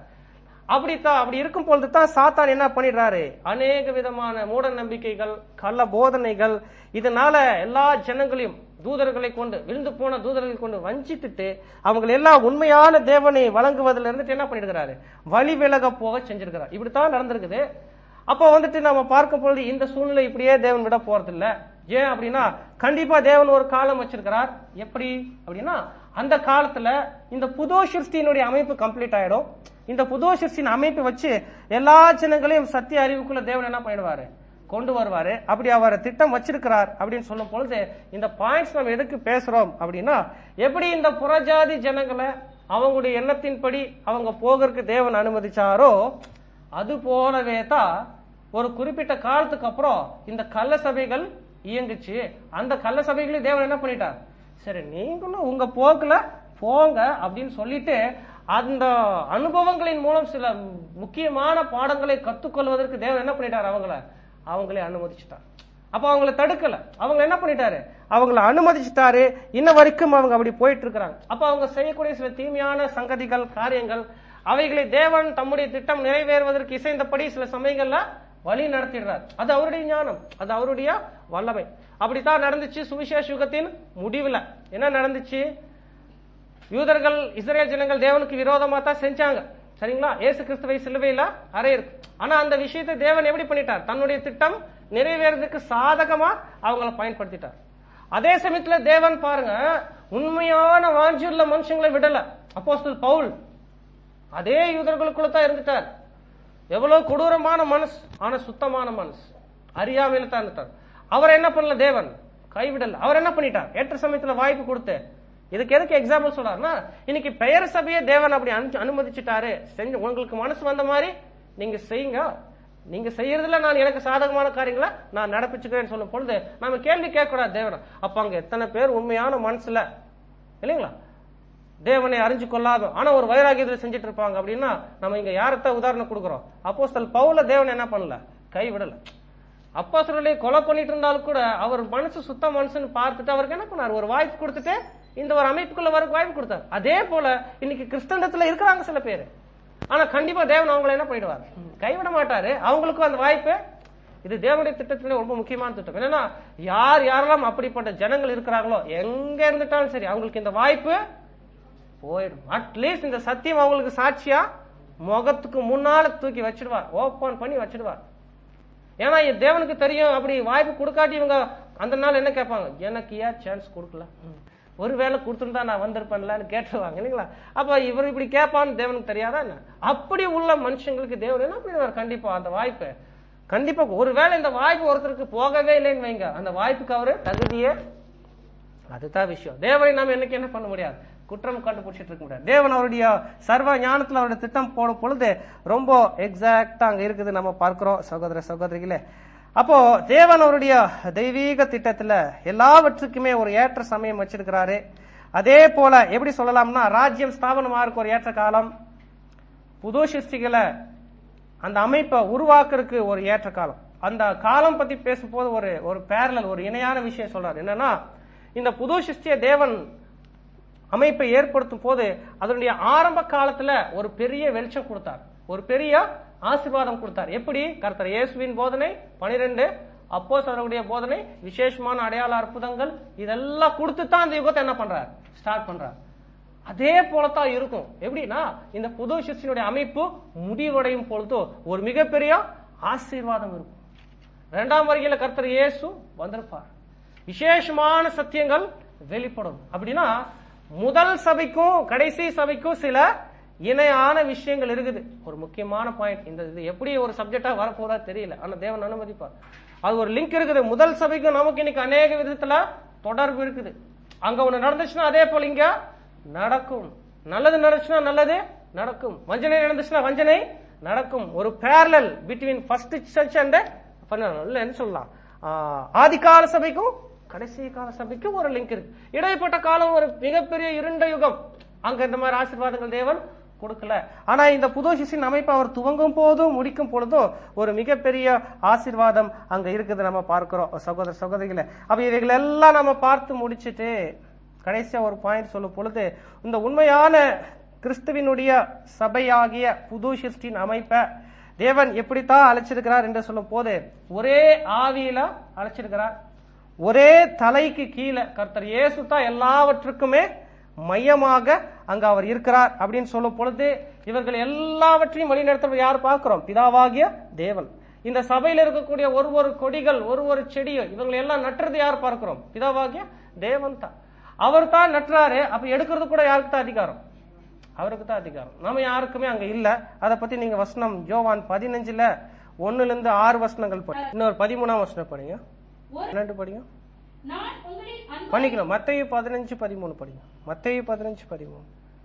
அப்படி இருக்கும் பொழுது தான் சாத்தான் என்ன பண்ணிடுறாரு? அநேக விதமான மூட நம்பிக்கைகள், கள்ள போதனைகள், இதனால எல்லா ஜனங்களையும் தூதர்களை கொண்டு, விழுந்து போன தூதர்களை கொண்டு வஞ்சித்துட்டு அவங்க எல்லாம் உண்மையான தேவனை வழங்குவதில் இருந்துட்டு என்ன பண்ணிருக்கிறாரு? வழி விலக போக செஞ்சிருக்கிறார். இப்படித்தான் நடந்திருக்குது. அப்போ வந்துட்டு நம்ம பார்க்கும் பொழுது இந்த சூழ்நிலை இப்படியே தேவன் விட போறது இல்ல. ஏன் அப்படின்னா, கண்டிப்பா தேவன் ஒரு காலம் வச்சிருக்கிறார். எப்படி அப்படின்னா, அந்த காலத்துல இந்த புது சிருஷ்டியினுடைய அமைப்பு கம்ப்ளீட் ஆயிடும். இந்த புது சிருஷ்டியின் அமைப்பு வச்சு எல்லா ஜனங்களையும் சத்திய அறிவுக்குள்ள தேவன் என்ன பண்ணிடுவாரு? கொண்டு வருவாரு. அப்படி அவர் திட்டம் வச்சிருக்கிறார் அப்படின்னு சொல்லும் பொழுது இந்த பாயிண்ட்ஸ் நம்ம எதுக்கு பேசுறோம் அப்படின்னா, எப்படி இந்த புறஜாதி ஜனங்களை அவங்களுடைய எண்ணத்தின்படி அவங்க போகிறதுக்கு தேவன் அனுமதிச்சாரோ, அது போலவே தான் ஒரு குறிப்பிட்ட காலத்துக்கு அப்புறம் இந்த கள்ள சபைகள் இயங்குச்சு. அந்த கள்ள சபைகளையும் தேவன் என்ன பண்ணிட்டார்? சரி, நீங்களும் உங்க போக்குல போங்க அப்படின்னு சொல்லிட்டு அந்த அனுபவங்களின் மூலம் சில முக்கியமான பாடங்களை கத்துக்கொள்வதற்கு தேவன் என்ன பண்ணிட்டார்? அவங்களே அனுமதிச்சுட்டார். அப்ப அவங்கள தடுக்கல, அவங்க என்ன பண்ணிட்டாரு? அவங்கள அனுமதிச்சுட்டாரு. இன்ன வரைக்கும் அவங்க அப்படி போயிட்டு இருக்கிறாங்க. அப்ப அவங்க செய்யக்கூடிய சில தீமையான சங்கதிகள், காரியங்கள், அவைகளை தேவன் தம்முடைய திட்டம் நிறைவேறுவதற்கு இசைந்தபடி சில சமயங்கள்ல வழி நடத்திடுறார். அது அவருடைய ஞானம், அது அவருடைய வல்லமை. அப்படித்தான் நடந்துச்சு சுவிசேஷ யுகத்தின் முடிவுல. என்ன நடந்துச்சு? யூதர்கள், இஸ்ரேல் ஜனங்கள் தேவனுக்கு விரோதமா தான் செஞ்சாங்க, சரிங்களா? இயேசு கிறிஸ்துவை சிலுவையில அறையிருக்கு. ஆனா அந்த விஷயத்தை தேவன் எப்படி பண்ணிட்டார்? தன்னுடைய திட்டம் நிறைவேறதுக்கு சாதகமா அவங்கள பயன்படுத்திட்டார். அதே சமயத்துல தேவன் பாருங்க, உண்மையான வாஞ்சியுள்ள மனுஷங்களை விடல. அப்போஸ்தலர் பவுல் அதே யூதர்களுக்குள்ள தான் இருந்துட்டார். எவ்வளவு கொடூரமான மனசு, ஆனா சுத்தமான மனசு, அறியாமையில தான் இருந்துட்டார். அவர் என்ன பண்ணல? தேவன் கைவிடல. அவர் என்ன பண்ணிட்டார்? ஏற்ற சமயத்துல வாய்ப்பு கொடுத்து. இதுக்கு எதுக்கு எக்ஸாம்பிள் சொல்றாருன்னா, இன்னைக்கு பெயர் சபையை தேவன் அப்படி அனுமதிச்சுட்டாரு. செஞ்சு உங்களுக்கு மனசு வந்த மாதிரி நீங்க செய்யுங்க, நீங்க செய்யறதுல நான் எனக்கு சாதகமான காரியங்களை நான் நடப்பிச்சுக்கிறேன்னு சொல்லும் பொழுது நாம கேள்வி கேட்கக்கூடாது தேவனை. அப்ப அங்க எத்தனை பேர் உண்மையான மனசுல இல்லைங்களா தேவனை அறிஞ்சு கொள்ளாத ஆனா ஒரு வைராகியத்துல செஞ்சுட்டு இருப்பாங்க அப்படின்னா நம்ம இங்க யாரத்தான் உதாரணம் கொடுக்குறோம்? அப்போஸ்தலர் பவுல தேவன் என்ன பண்ணல? கைவிடல. அப்போஸ்தலரை கொலை பண்ணிட்டு இருந்தாலும் கூட அவர் மனசு சுத்த மனசுன்னு பார்த்துட்டு அவருக்கு என்ன பண்ணார்? ஒரு வாய்ப்பு கொடுத்துட்டு இந்த ஒரு அமைப்புக்குள்ள வர வாய்ப்பு கொடுத்தார். அதே போல இன்னைக்கு கிறிஸ்தவத்துல இருக்கிறாங்க சில பேர். ஆனா கண்டிப்பா தேவன் அவங்களை என்ன பண்ணிடுவார், கைவிட மாட்டாரு. அவங்களுக்கும் அந்த வாய்ப்பு. இது தேவனுடைய திட்டத்திலே ரொம்ப முக்கியமான திட்டம். என்னன்னா யாரெல்லாம் அப்படிப்பட்ட ஜனங்கள் இருக்கிறாங்களோ எங்க இருந்துட்டாலும் சரி அவங்களுக்கு இந்த வாய்ப்பு போயிடும். அட்லீஸ்ட் இந்த சத்தியம் அவங்களுக்கு சாட்சியா முகத்துக்கு முன்னால தூக்கி வச்சிடுவார், ஓபன் பண்ணி வச்சிடுவார். ஏன்னா தேவனுக்கு தெரியும், அப்படி வாய்ப்பு கொடுக்காட்டி இவங்க அந்த நாள் என்ன கேட்பாங்க, எனக்கு ஏன் சான்ஸ் கொடுக்கல, ஒருவேளை கொடுத்துருந்தா நான் வந்திருப்பேன்லன்னு கேட்டுருவாங்க இல்லைங்களா. அப்ப இவர் இப்படி கேட்பான்னு தேவனுக்கு தெரியாதா என்ன? அப்படி உள்ள மனுஷங்களுக்கு தேவன் என்ன பண்ணுவார், கண்டிப்பா அந்த வாய்ப்பு கண்டிப்பா. ஒருவேளை இந்த வாய்ப்பு ஒருத்தருக்கு போகவே இல்லைன்னு வைங்க, அந்த வாய்ப்புக்கு அவரு தகுதியே. அதுதான் விஷயம். தேவனை நாம என்னைக்கு என்ன பண்ண முடியாது, குற்றம் கண்டுபிடிச்சிட்டு இருக்க முடியாது. தேவன் அவருடைய சர்வ ஞானத்துல அவருடைய திட்டம் போடும் பொழுது ரொம்ப எக்ஸாக்டா அங்க இருக்குது நம்ம பார்க்கிறோம் சகோதர சகோதரிகளே. அப்போ தேவன் அவருடைய தெய்வீக திட்டத்துல எல்லாவற்றுக்குமே ஒரு ஏற்ற சமயம் வச்சிருக்கிறாரு. அதே போல எப்படி சொல்லலாம்னா ராஜ்யம் ஸ்தாபனமா இருக்க ஒரு ஏற்ற காலம், புது சிருஷ்டிகளை அந்த அமைப்பை உருவாக்குறதுக்கு ஒரு ஏற்ற காலம். அந்த காலம் பத்தி பேசும்போது ஒரு பேரலல், ஒரு இணையான விஷயம் சொல்றாரு. என்னன்னா இந்த புது சிருஷ்டிய தேவன் அமைப்பை ஏற்படுத்தும் போது அதனுடைய ஆரம்ப காலத்துல ஒரு பெரிய வெளிச்சம் கொடுத்தார், ஒரு பெரிய ஆசீர்வாதம் கொடுத்தார். எப்படி? கர்த்தர் இயேசுவின் போதனை, 12 அப்போஸ்தலர்களுடைய போதனை, விசேஷமான அடையாள அற்புதங்கள், இதெல்லாம் கொடுத்துதான் அந்த யுகத்தை என்ன பண்றார், ஸ்டார்ட் பண்றார். அதே போலத்தான் இருக்கும். எப்படின்னா இந்த புது சிருஷ்டியினுடைய அமைப்பு முடிவடையும் பொழுது ஒரு மிகப்பெரிய ஆசீர்வாதம் இருக்கும். 2ஆம் வருகையில கர்த்தர் இயேசு வந்திருப்பார், விசேஷமான சத்தியங்கள் வெளிப்படும். அப்படின்னா முதல் சபைக்கும் கடைசி சபைக்கும் சில இணையான விஷயங்கள் இருக்குது. ஒரு முக்கியமான பாயிண்ட். இந்த இது எப்படி ஒரு சப்ஜெக்டா வரப்போதா தெரியல, ஆனா தேவன் அனுமதிப்பார். அது ஒரு லிங்க் இருக்குது. முதல் சபைக்கும் நமக்கு இன்னைக்கு அநேக விதத்துல தொடர்பு இருக்குது. அங்க ஒண்ணு நடந்துச்சுன்னா அதே போல இங்க நடக்கும். நல்லது நடந்துச்சுன்னா நல்லது நடக்கும், வஞ்சனை நடந்துச்சுன்னா வஞ்சனை நடக்கும். ஒரு parallel between first church and என்ன சொல்லலாம், ஆதிகால சபைக்கும் கடைசி கால சபைக்கும் ஒரு லிங்க் இருக்கு. இடைப்பட்ட காலம் ஒரு மிகப்பெரிய இருண்ட யுகம், அங்க இந்த மாதிரி ஆசீர்வாதங்கள் தேவன் கொடுக்கல. ஆனா இந்த புது சிருஷ்டியின் அமைப்பு அவர் துவங்கும் போதும் முடிக்கும் பொழுதும் ஒரு மிகப்பெரிய ஆசீர்வாதம் அங்க இருக்குது நம்ம பார்க்கிறோம் சகோதர சகோதரிகளை. அப்ப இவைகள் எல்லாம் நம்ம பார்த்து முடிச்சுட்டு கடைசியா ஒரு பாயிண்ட் சொல்லும் பொழுது, இந்த உண்மையான கிறிஸ்துவினுடைய சபையாகிய புது சிருஷ்டியின் அமைப்பை தேவன் எப்படித்தான் அழைச்சிருக்கிறார் என்று சொல்லும் போது, ஒரே ஆவியில அழைச்சிருக்கிறார். ஒரே தலைக்கு கீழே கர்த்தர் இயேசு தான் எல்லாவற்றுக்குமே மையமாக அங்க அவர் இருக்கிறார் அப்படின்னு சொல்லும் பொழுது, இவர்கள் எல்லாவற்றையும் வழிநடத்த யார் பார்க்கிறோம், பிதாவாகிய தேவன். இந்த சபையில் இருக்கக்கூடிய ஒரு கொடிகள், ஒரு செடியும் இவங்களை எல்லாம் நட்டுறது யார் பார்க்கிறோம், பிதாவாகிய தேவன் தான். அவர் தான் நட்டுறாரு. அப்ப எடுக்கிறது கூட யாருக்கு தான் அதிகாரம், அவருக்கு தான் அதிகாரம். நம்ம யாருக்குமே அங்க இல்ல. அதை பத்தி நீங்க வசனம் யோவான் 15 1-6 வசனங்கள் படி, இன்னொரு 13ஆம் வசனம் படிங்க, 12 படிங்க, பண்ணிக்கணும். மத்தேயு 15:13 படிங்க, மத்தேயு 15:13.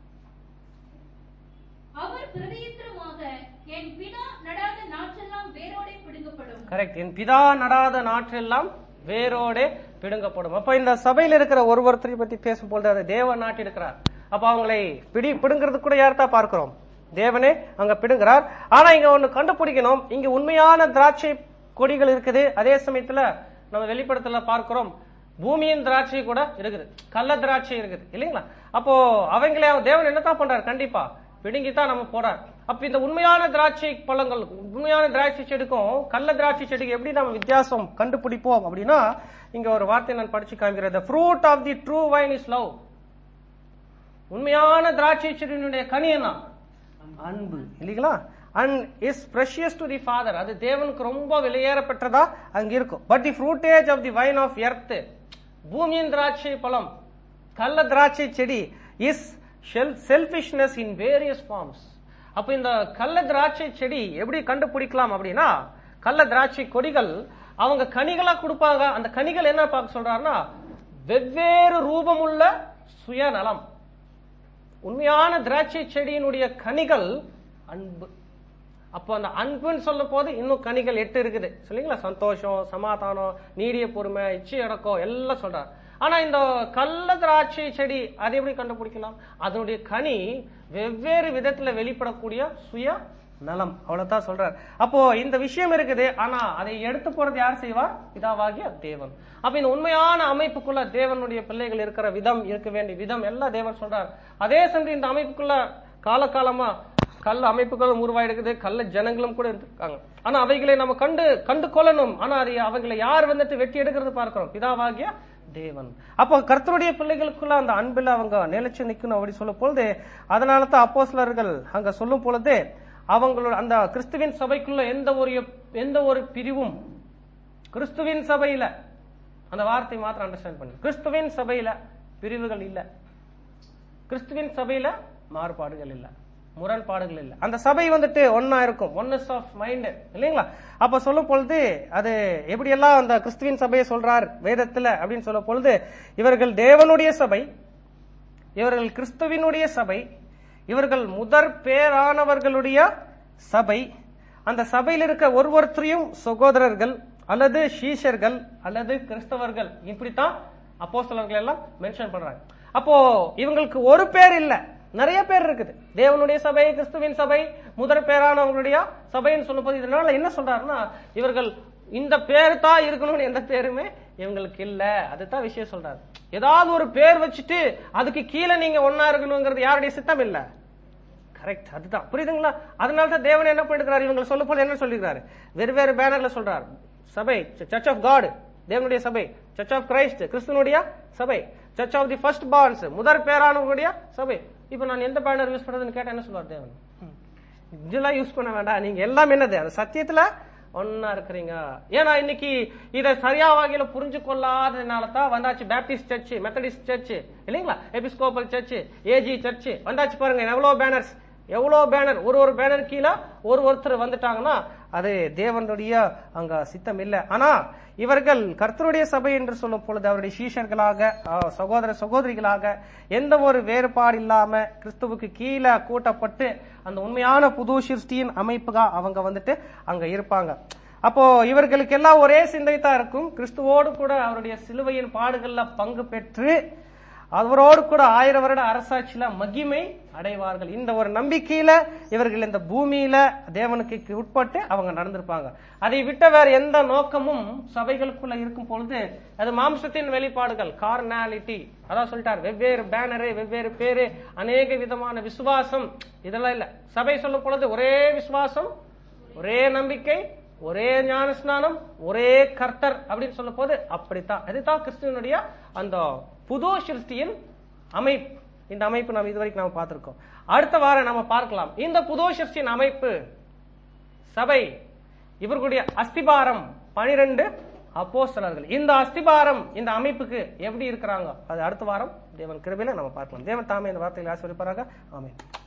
அவர் பிரதியுத்தரமாக, என் பிதா நடாத நாற்றெல்லாம் வேரோடே பிடுங்கப்படும். கரெக்ட், என் பிதா நடாத நாற்றெல்லாம் வேரோடே பிடுங்கப்படும். அப்ப இந்த சபையில் இருக்கிற ஒருத்தரை பத்தி பேசும்போது அதை தேவன் நாட்டி இருக்கிறார். அப்ப அவங்களை பிடுங்கிறது கூட யார்தான் பார்க்கிறோம், தேவனே அங்க பிடுங்கிறார். ஆனா இங்க ஒண்ணு கண்டுபிடிக்கணும், இங்க உண்மையான திராட்சை கொடிகள் இருக்குது. அதே சமயத்துல நம்ம வெளிப்படத்துல பார்க்கிறோம் பூமியின் திராட்சை கூட இருக்குது, கள்ள திராட்சை இருக்குது இல்லைங்களா. அப்போ அவங்களே தேவன் என்னத்தான் பண்றாரு, கண்டிப்பா பிடுங்கித்தான் நம்ம போறார். அப்ப இந்த உண்மையான திராட்சை பழங்கள், உண்மையான திராட்சை செடிக்கும் கள்ள திராட்சை செடிக்கு எப்படி நம்ம வித்தியாசம் கண்டுபிடிப்போம் அப்படின்னா, இங்க ஒரு வார்த்தை நான் படிச்சு காமிக்கிறேன். The fruit of the true vine is love. உண்மையான திராட்சை செடியினுடைய கனி என்ன, அன்பு இல்லைங்களா. And is precious to the Father. அது தேவனுக்கு ரொம்ப விலையேறப்பட்டதா அங்க இருக்கும். But the fruitage of the vine of earth, பூமியின் திராட்சை பழம், கள்ள திராட்சை செடி, is selfishness in various forms. அப்ப இந்த கள்ள திராட்சை செடி எப்படி கண்டுபிடிக்கலாம் அப்படின்னா, கள்ள திராட்சை கொடிகள் அவங்க கனிகளா கொடுப்பாங்க. அந்த கனிகள் என்ன பார்க்க சொல்றாருன்னா, வெவ்வேறு ரூபமுள்ள சுயநலம். உண்மையான திராட்சை செடியினுடைய கனிகள் அன்பு. அப்போ அந்த அன்புன்னு சொல்லும் போது இன்னும் கனிகள் 8 இருக்குது சொல்லிங்களா, சந்தோஷம், சமாதானம், நீடிய பொறுமை, இச்சை அடக்கம் எல்லாம் சொல்றாரு. ஆனா இந்த கள்ள திராட்சை செடி அதை எப்படி கண்டுபிடிக்கலாம், அதனுடைய கனி வெவ்வேறு விதத்துல வெளிப்படக்கூடிய சுய நலம். அவ்வளவுதான் சொல்றார். அப்போ இந்த விஷயம் இருக்குது. ஆனா அதை எடுத்து போறது யார் செய்வார்? பிதாவாகிய தேவன். அப்ப இந்த உண்மையான அமைப்புக்குள்ள தேவனுடைய பிள்ளைகள் இருக்கிற விதம், இருக்க வேண்டிய விதம் எல்லாம் தேவன் சொல்றார். அதே சமயம் இந்த அமைப்புக்குள்ள காலகாலமா கள்ள அமைப்புகளும் உருவாயிடுக்குது, கள்ள ஜனங்களும் கூட இருக்காங்க. ஆனா அவைகளை நம்ம கண்டு கொள்ளணும். ஆனா அதை அவைகளை யார் வந்துட்டு வெட்டி எடுக்கிறது பார்க்கிறோம்? பிதாவாகிய தேவன். அப்போ கர்த்தருடைய பிள்ளைகளுக்குள்ள அந்த அன்பில் அவங்க நிலைச்சு நிக்கணும் அப்படி சொல்லும் பொழுது, அதனால தான் அப்போஸ்தலர்கள் அங்க சொல்லும் பொழுது அவங்களோட அந்த கிறிஸ்துவின் சபைக்குள்ள எந்த ஒரு பிரிவும், கிறிஸ்துவின் சபையில அந்த வார்த்தை மாத்திரம் அண்டர்ஸ்டாண்ட் பண்ணு, கிறிஸ்துவின் சபையில பிரிவுகள் இல்ல, கிறிஸ்துவின் சபையில மாறுபாடுகள் இல்ல, முரண்பாடுகள் இல்ல. அந்த சபை வந்துட்டு ஒன்னா இருக்கும், ஒன்னஸ் ஆஃப் மைண்ட் இல்லைங்களா? அப்ப சொல்லும் பொழுது அது எப்படி எல்லாம் அந்த கிறிஸ்துவின் சபையை சொல்றார் வேதத்துல அப்படின்னு சொல்லும் பொழுது, இவர்கள் தேவனுடைய சபை, இவர்கள் கிறிஸ்துவினுடைய சபை, இவர்கள் முதற் பேரானவர்களுடைய சபை, அந்த சபையில் இருக்க ஒருவரையும் சகோதரர்கள் அல்லது சீஷர்கள் அல்லது கிறிஸ்தவர்கள், இப்படித்தான் அப்போஸ்தலர்கள் எல்லாம் மென்ஷன் பண்றாங்க. அப்போ இவங்களுக்கு ஒரு பேர் இல்ல, நிறைய பேர் இருக்குது. தேவனுடைய சபை, கிறிஸ்துவின் சபை, முதற் பேரானவர்களுடைய சபைன்னு சொல்லும்போது இதனால என்ன சொல்றாருன்னா, இவர்கள் இந்த பேர் தான் இருக்கணும்னு எந்த பேருமே இவங்களுக்கு இல்ல. அதுதான் விஷயம் சொல்றாரு. ஏதாவது ஒரு பேர் வச்சுட்டு அதுக்கு கீழே நீங்க ஒன்னா இருக்கணுங்கிறது யாருடைய சித்தம் இல்ல. கரெக்ட், அதுதான். புரியுதுங்களா? அதனாலதான் தேவன் என்ன பண்ணிருக்கிறார், இவங்க சொல்ல போல என்ன சொல்லிருக்காரு, வெவ்வேறு பேனர்ல சொல்றாரு. சபை, சர்ச் ஆஃப் காட் தேவனுடைய சபை, சர்ச் ஆஃப் கிரைஸ்ட் கிறிஸ்துவனுடைய சபை, church of the first borns முதற் பேரானவர்களுடைய சபை. இப்ப நான் எந்த பேனர் யூஸ் பண்றதுன்னு கேட்டா என்ன சொல்றாரு தேவன்? இதெல்லாம் யூஸ் பண்ண வேண்டாம், நீங்க எல்லாம் என்னது அந்த சத்தியத்துல ஒன்னா இருக்கிறீங்க. ஏன்னா இன்னைக்கு இதை சரியா வகையில புரிஞ்சு கொள்ளாததுனால தான் வந்தாச்சு பேப்டிஸ்ட் சர்ச், மெத்தடிஸ்ட் சர்ச் இல்லைங்களா, எபிஸ்கோபல் சர்ச், ஏஜி சர்ச் வந்தாச்சு. பாருங்க எவ்வளவு பேனர், ஒரு பேனர் கீழே ஒருத்தர் வந்துட்டாங்கன்னா அது தேவனுடைய அங்க சித்தம் இல்ல. ஆனா இவர்கள் கர்த்தருடைய சபை என்று சொல்லும் பொழுது அவருடைய சீஷர்களாக, சகோதர சகோதரிகளாக எந்த ஒரு வேறுபாடு இல்லாம கிறிஸ்துவுக்கு கீழே கூட்டப்பட்டு அந்த உண்மையான புது சிருஷ்டியின் அமைப்புగా அவங்க வந்துட்டு அங்க இருப்பாங்க. அப்போ இவர்களுக்கு எல்லாம் ஒரே சிந்தை தான் இருக்கும், கிறிஸ்துவோடு கூட அவருடைய சிலுவையின் பாடுகள்ல பங்கு பெற்று அவரோடு கூட 1000 வருட அரசாட்சியில மகிமை அடைவார்கள். இந்த ஒரு நம்பிக்கையில இவர்கள் இந்த பூமியில தேவனுக்கு உட்பட்டு அவங்க நடந்திருப்பாங்க. அதை விட்ட வேற எந்த நோக்கமும் சபைகளுக்குள்ள இருக்கும் பொழுது அது மாம்சத்தின் வெளிப்பாடுகள், கார்னாலிட்டி. அதான் சொல்லிட்டார், வெவ்வேறு பேனரு, வெவ்வேறு பேரு, அநேக விதமான விசுவாசம், இதெல்லாம் இல்ல. சபை சொல்லும் பொழுது ஒரே விசுவாசம், ஒரே நம்பிக்கை, ஒரே ஞான ஸ்நானம், ஒரே கர்த்தர் அப்படின்னு சொல்லும் போது அப்படித்தான். அதுதான் கிறிஸ்துவனுடைய அந்த புது சிருஷ்டியின் அமைப்பு. இந்த அமைப்பு நம்ம இதுவரைக்கும் நாம பார்த்திருக்கோம். அடுத்த வாரம் நம்ம பார்க்கலாம் இந்த புது சிருஷ்டியின் அமைப்பு, சபை, இவர்களுடைய அஸ்திபாரம் 12 அப்போஸ்தலர்கள். இந்த அஸ்திபாரம் இந்த அமைப்புக்கு எப்படி இருக்கிறாங்க அது அடுத்த வாரம் தேவன் கிருபையில நம்ம பார்க்கலாம். தேவன் தாமே இந்த வார்த்தைகளை ஆசீர்வதிப்பாராக. ஆமென்.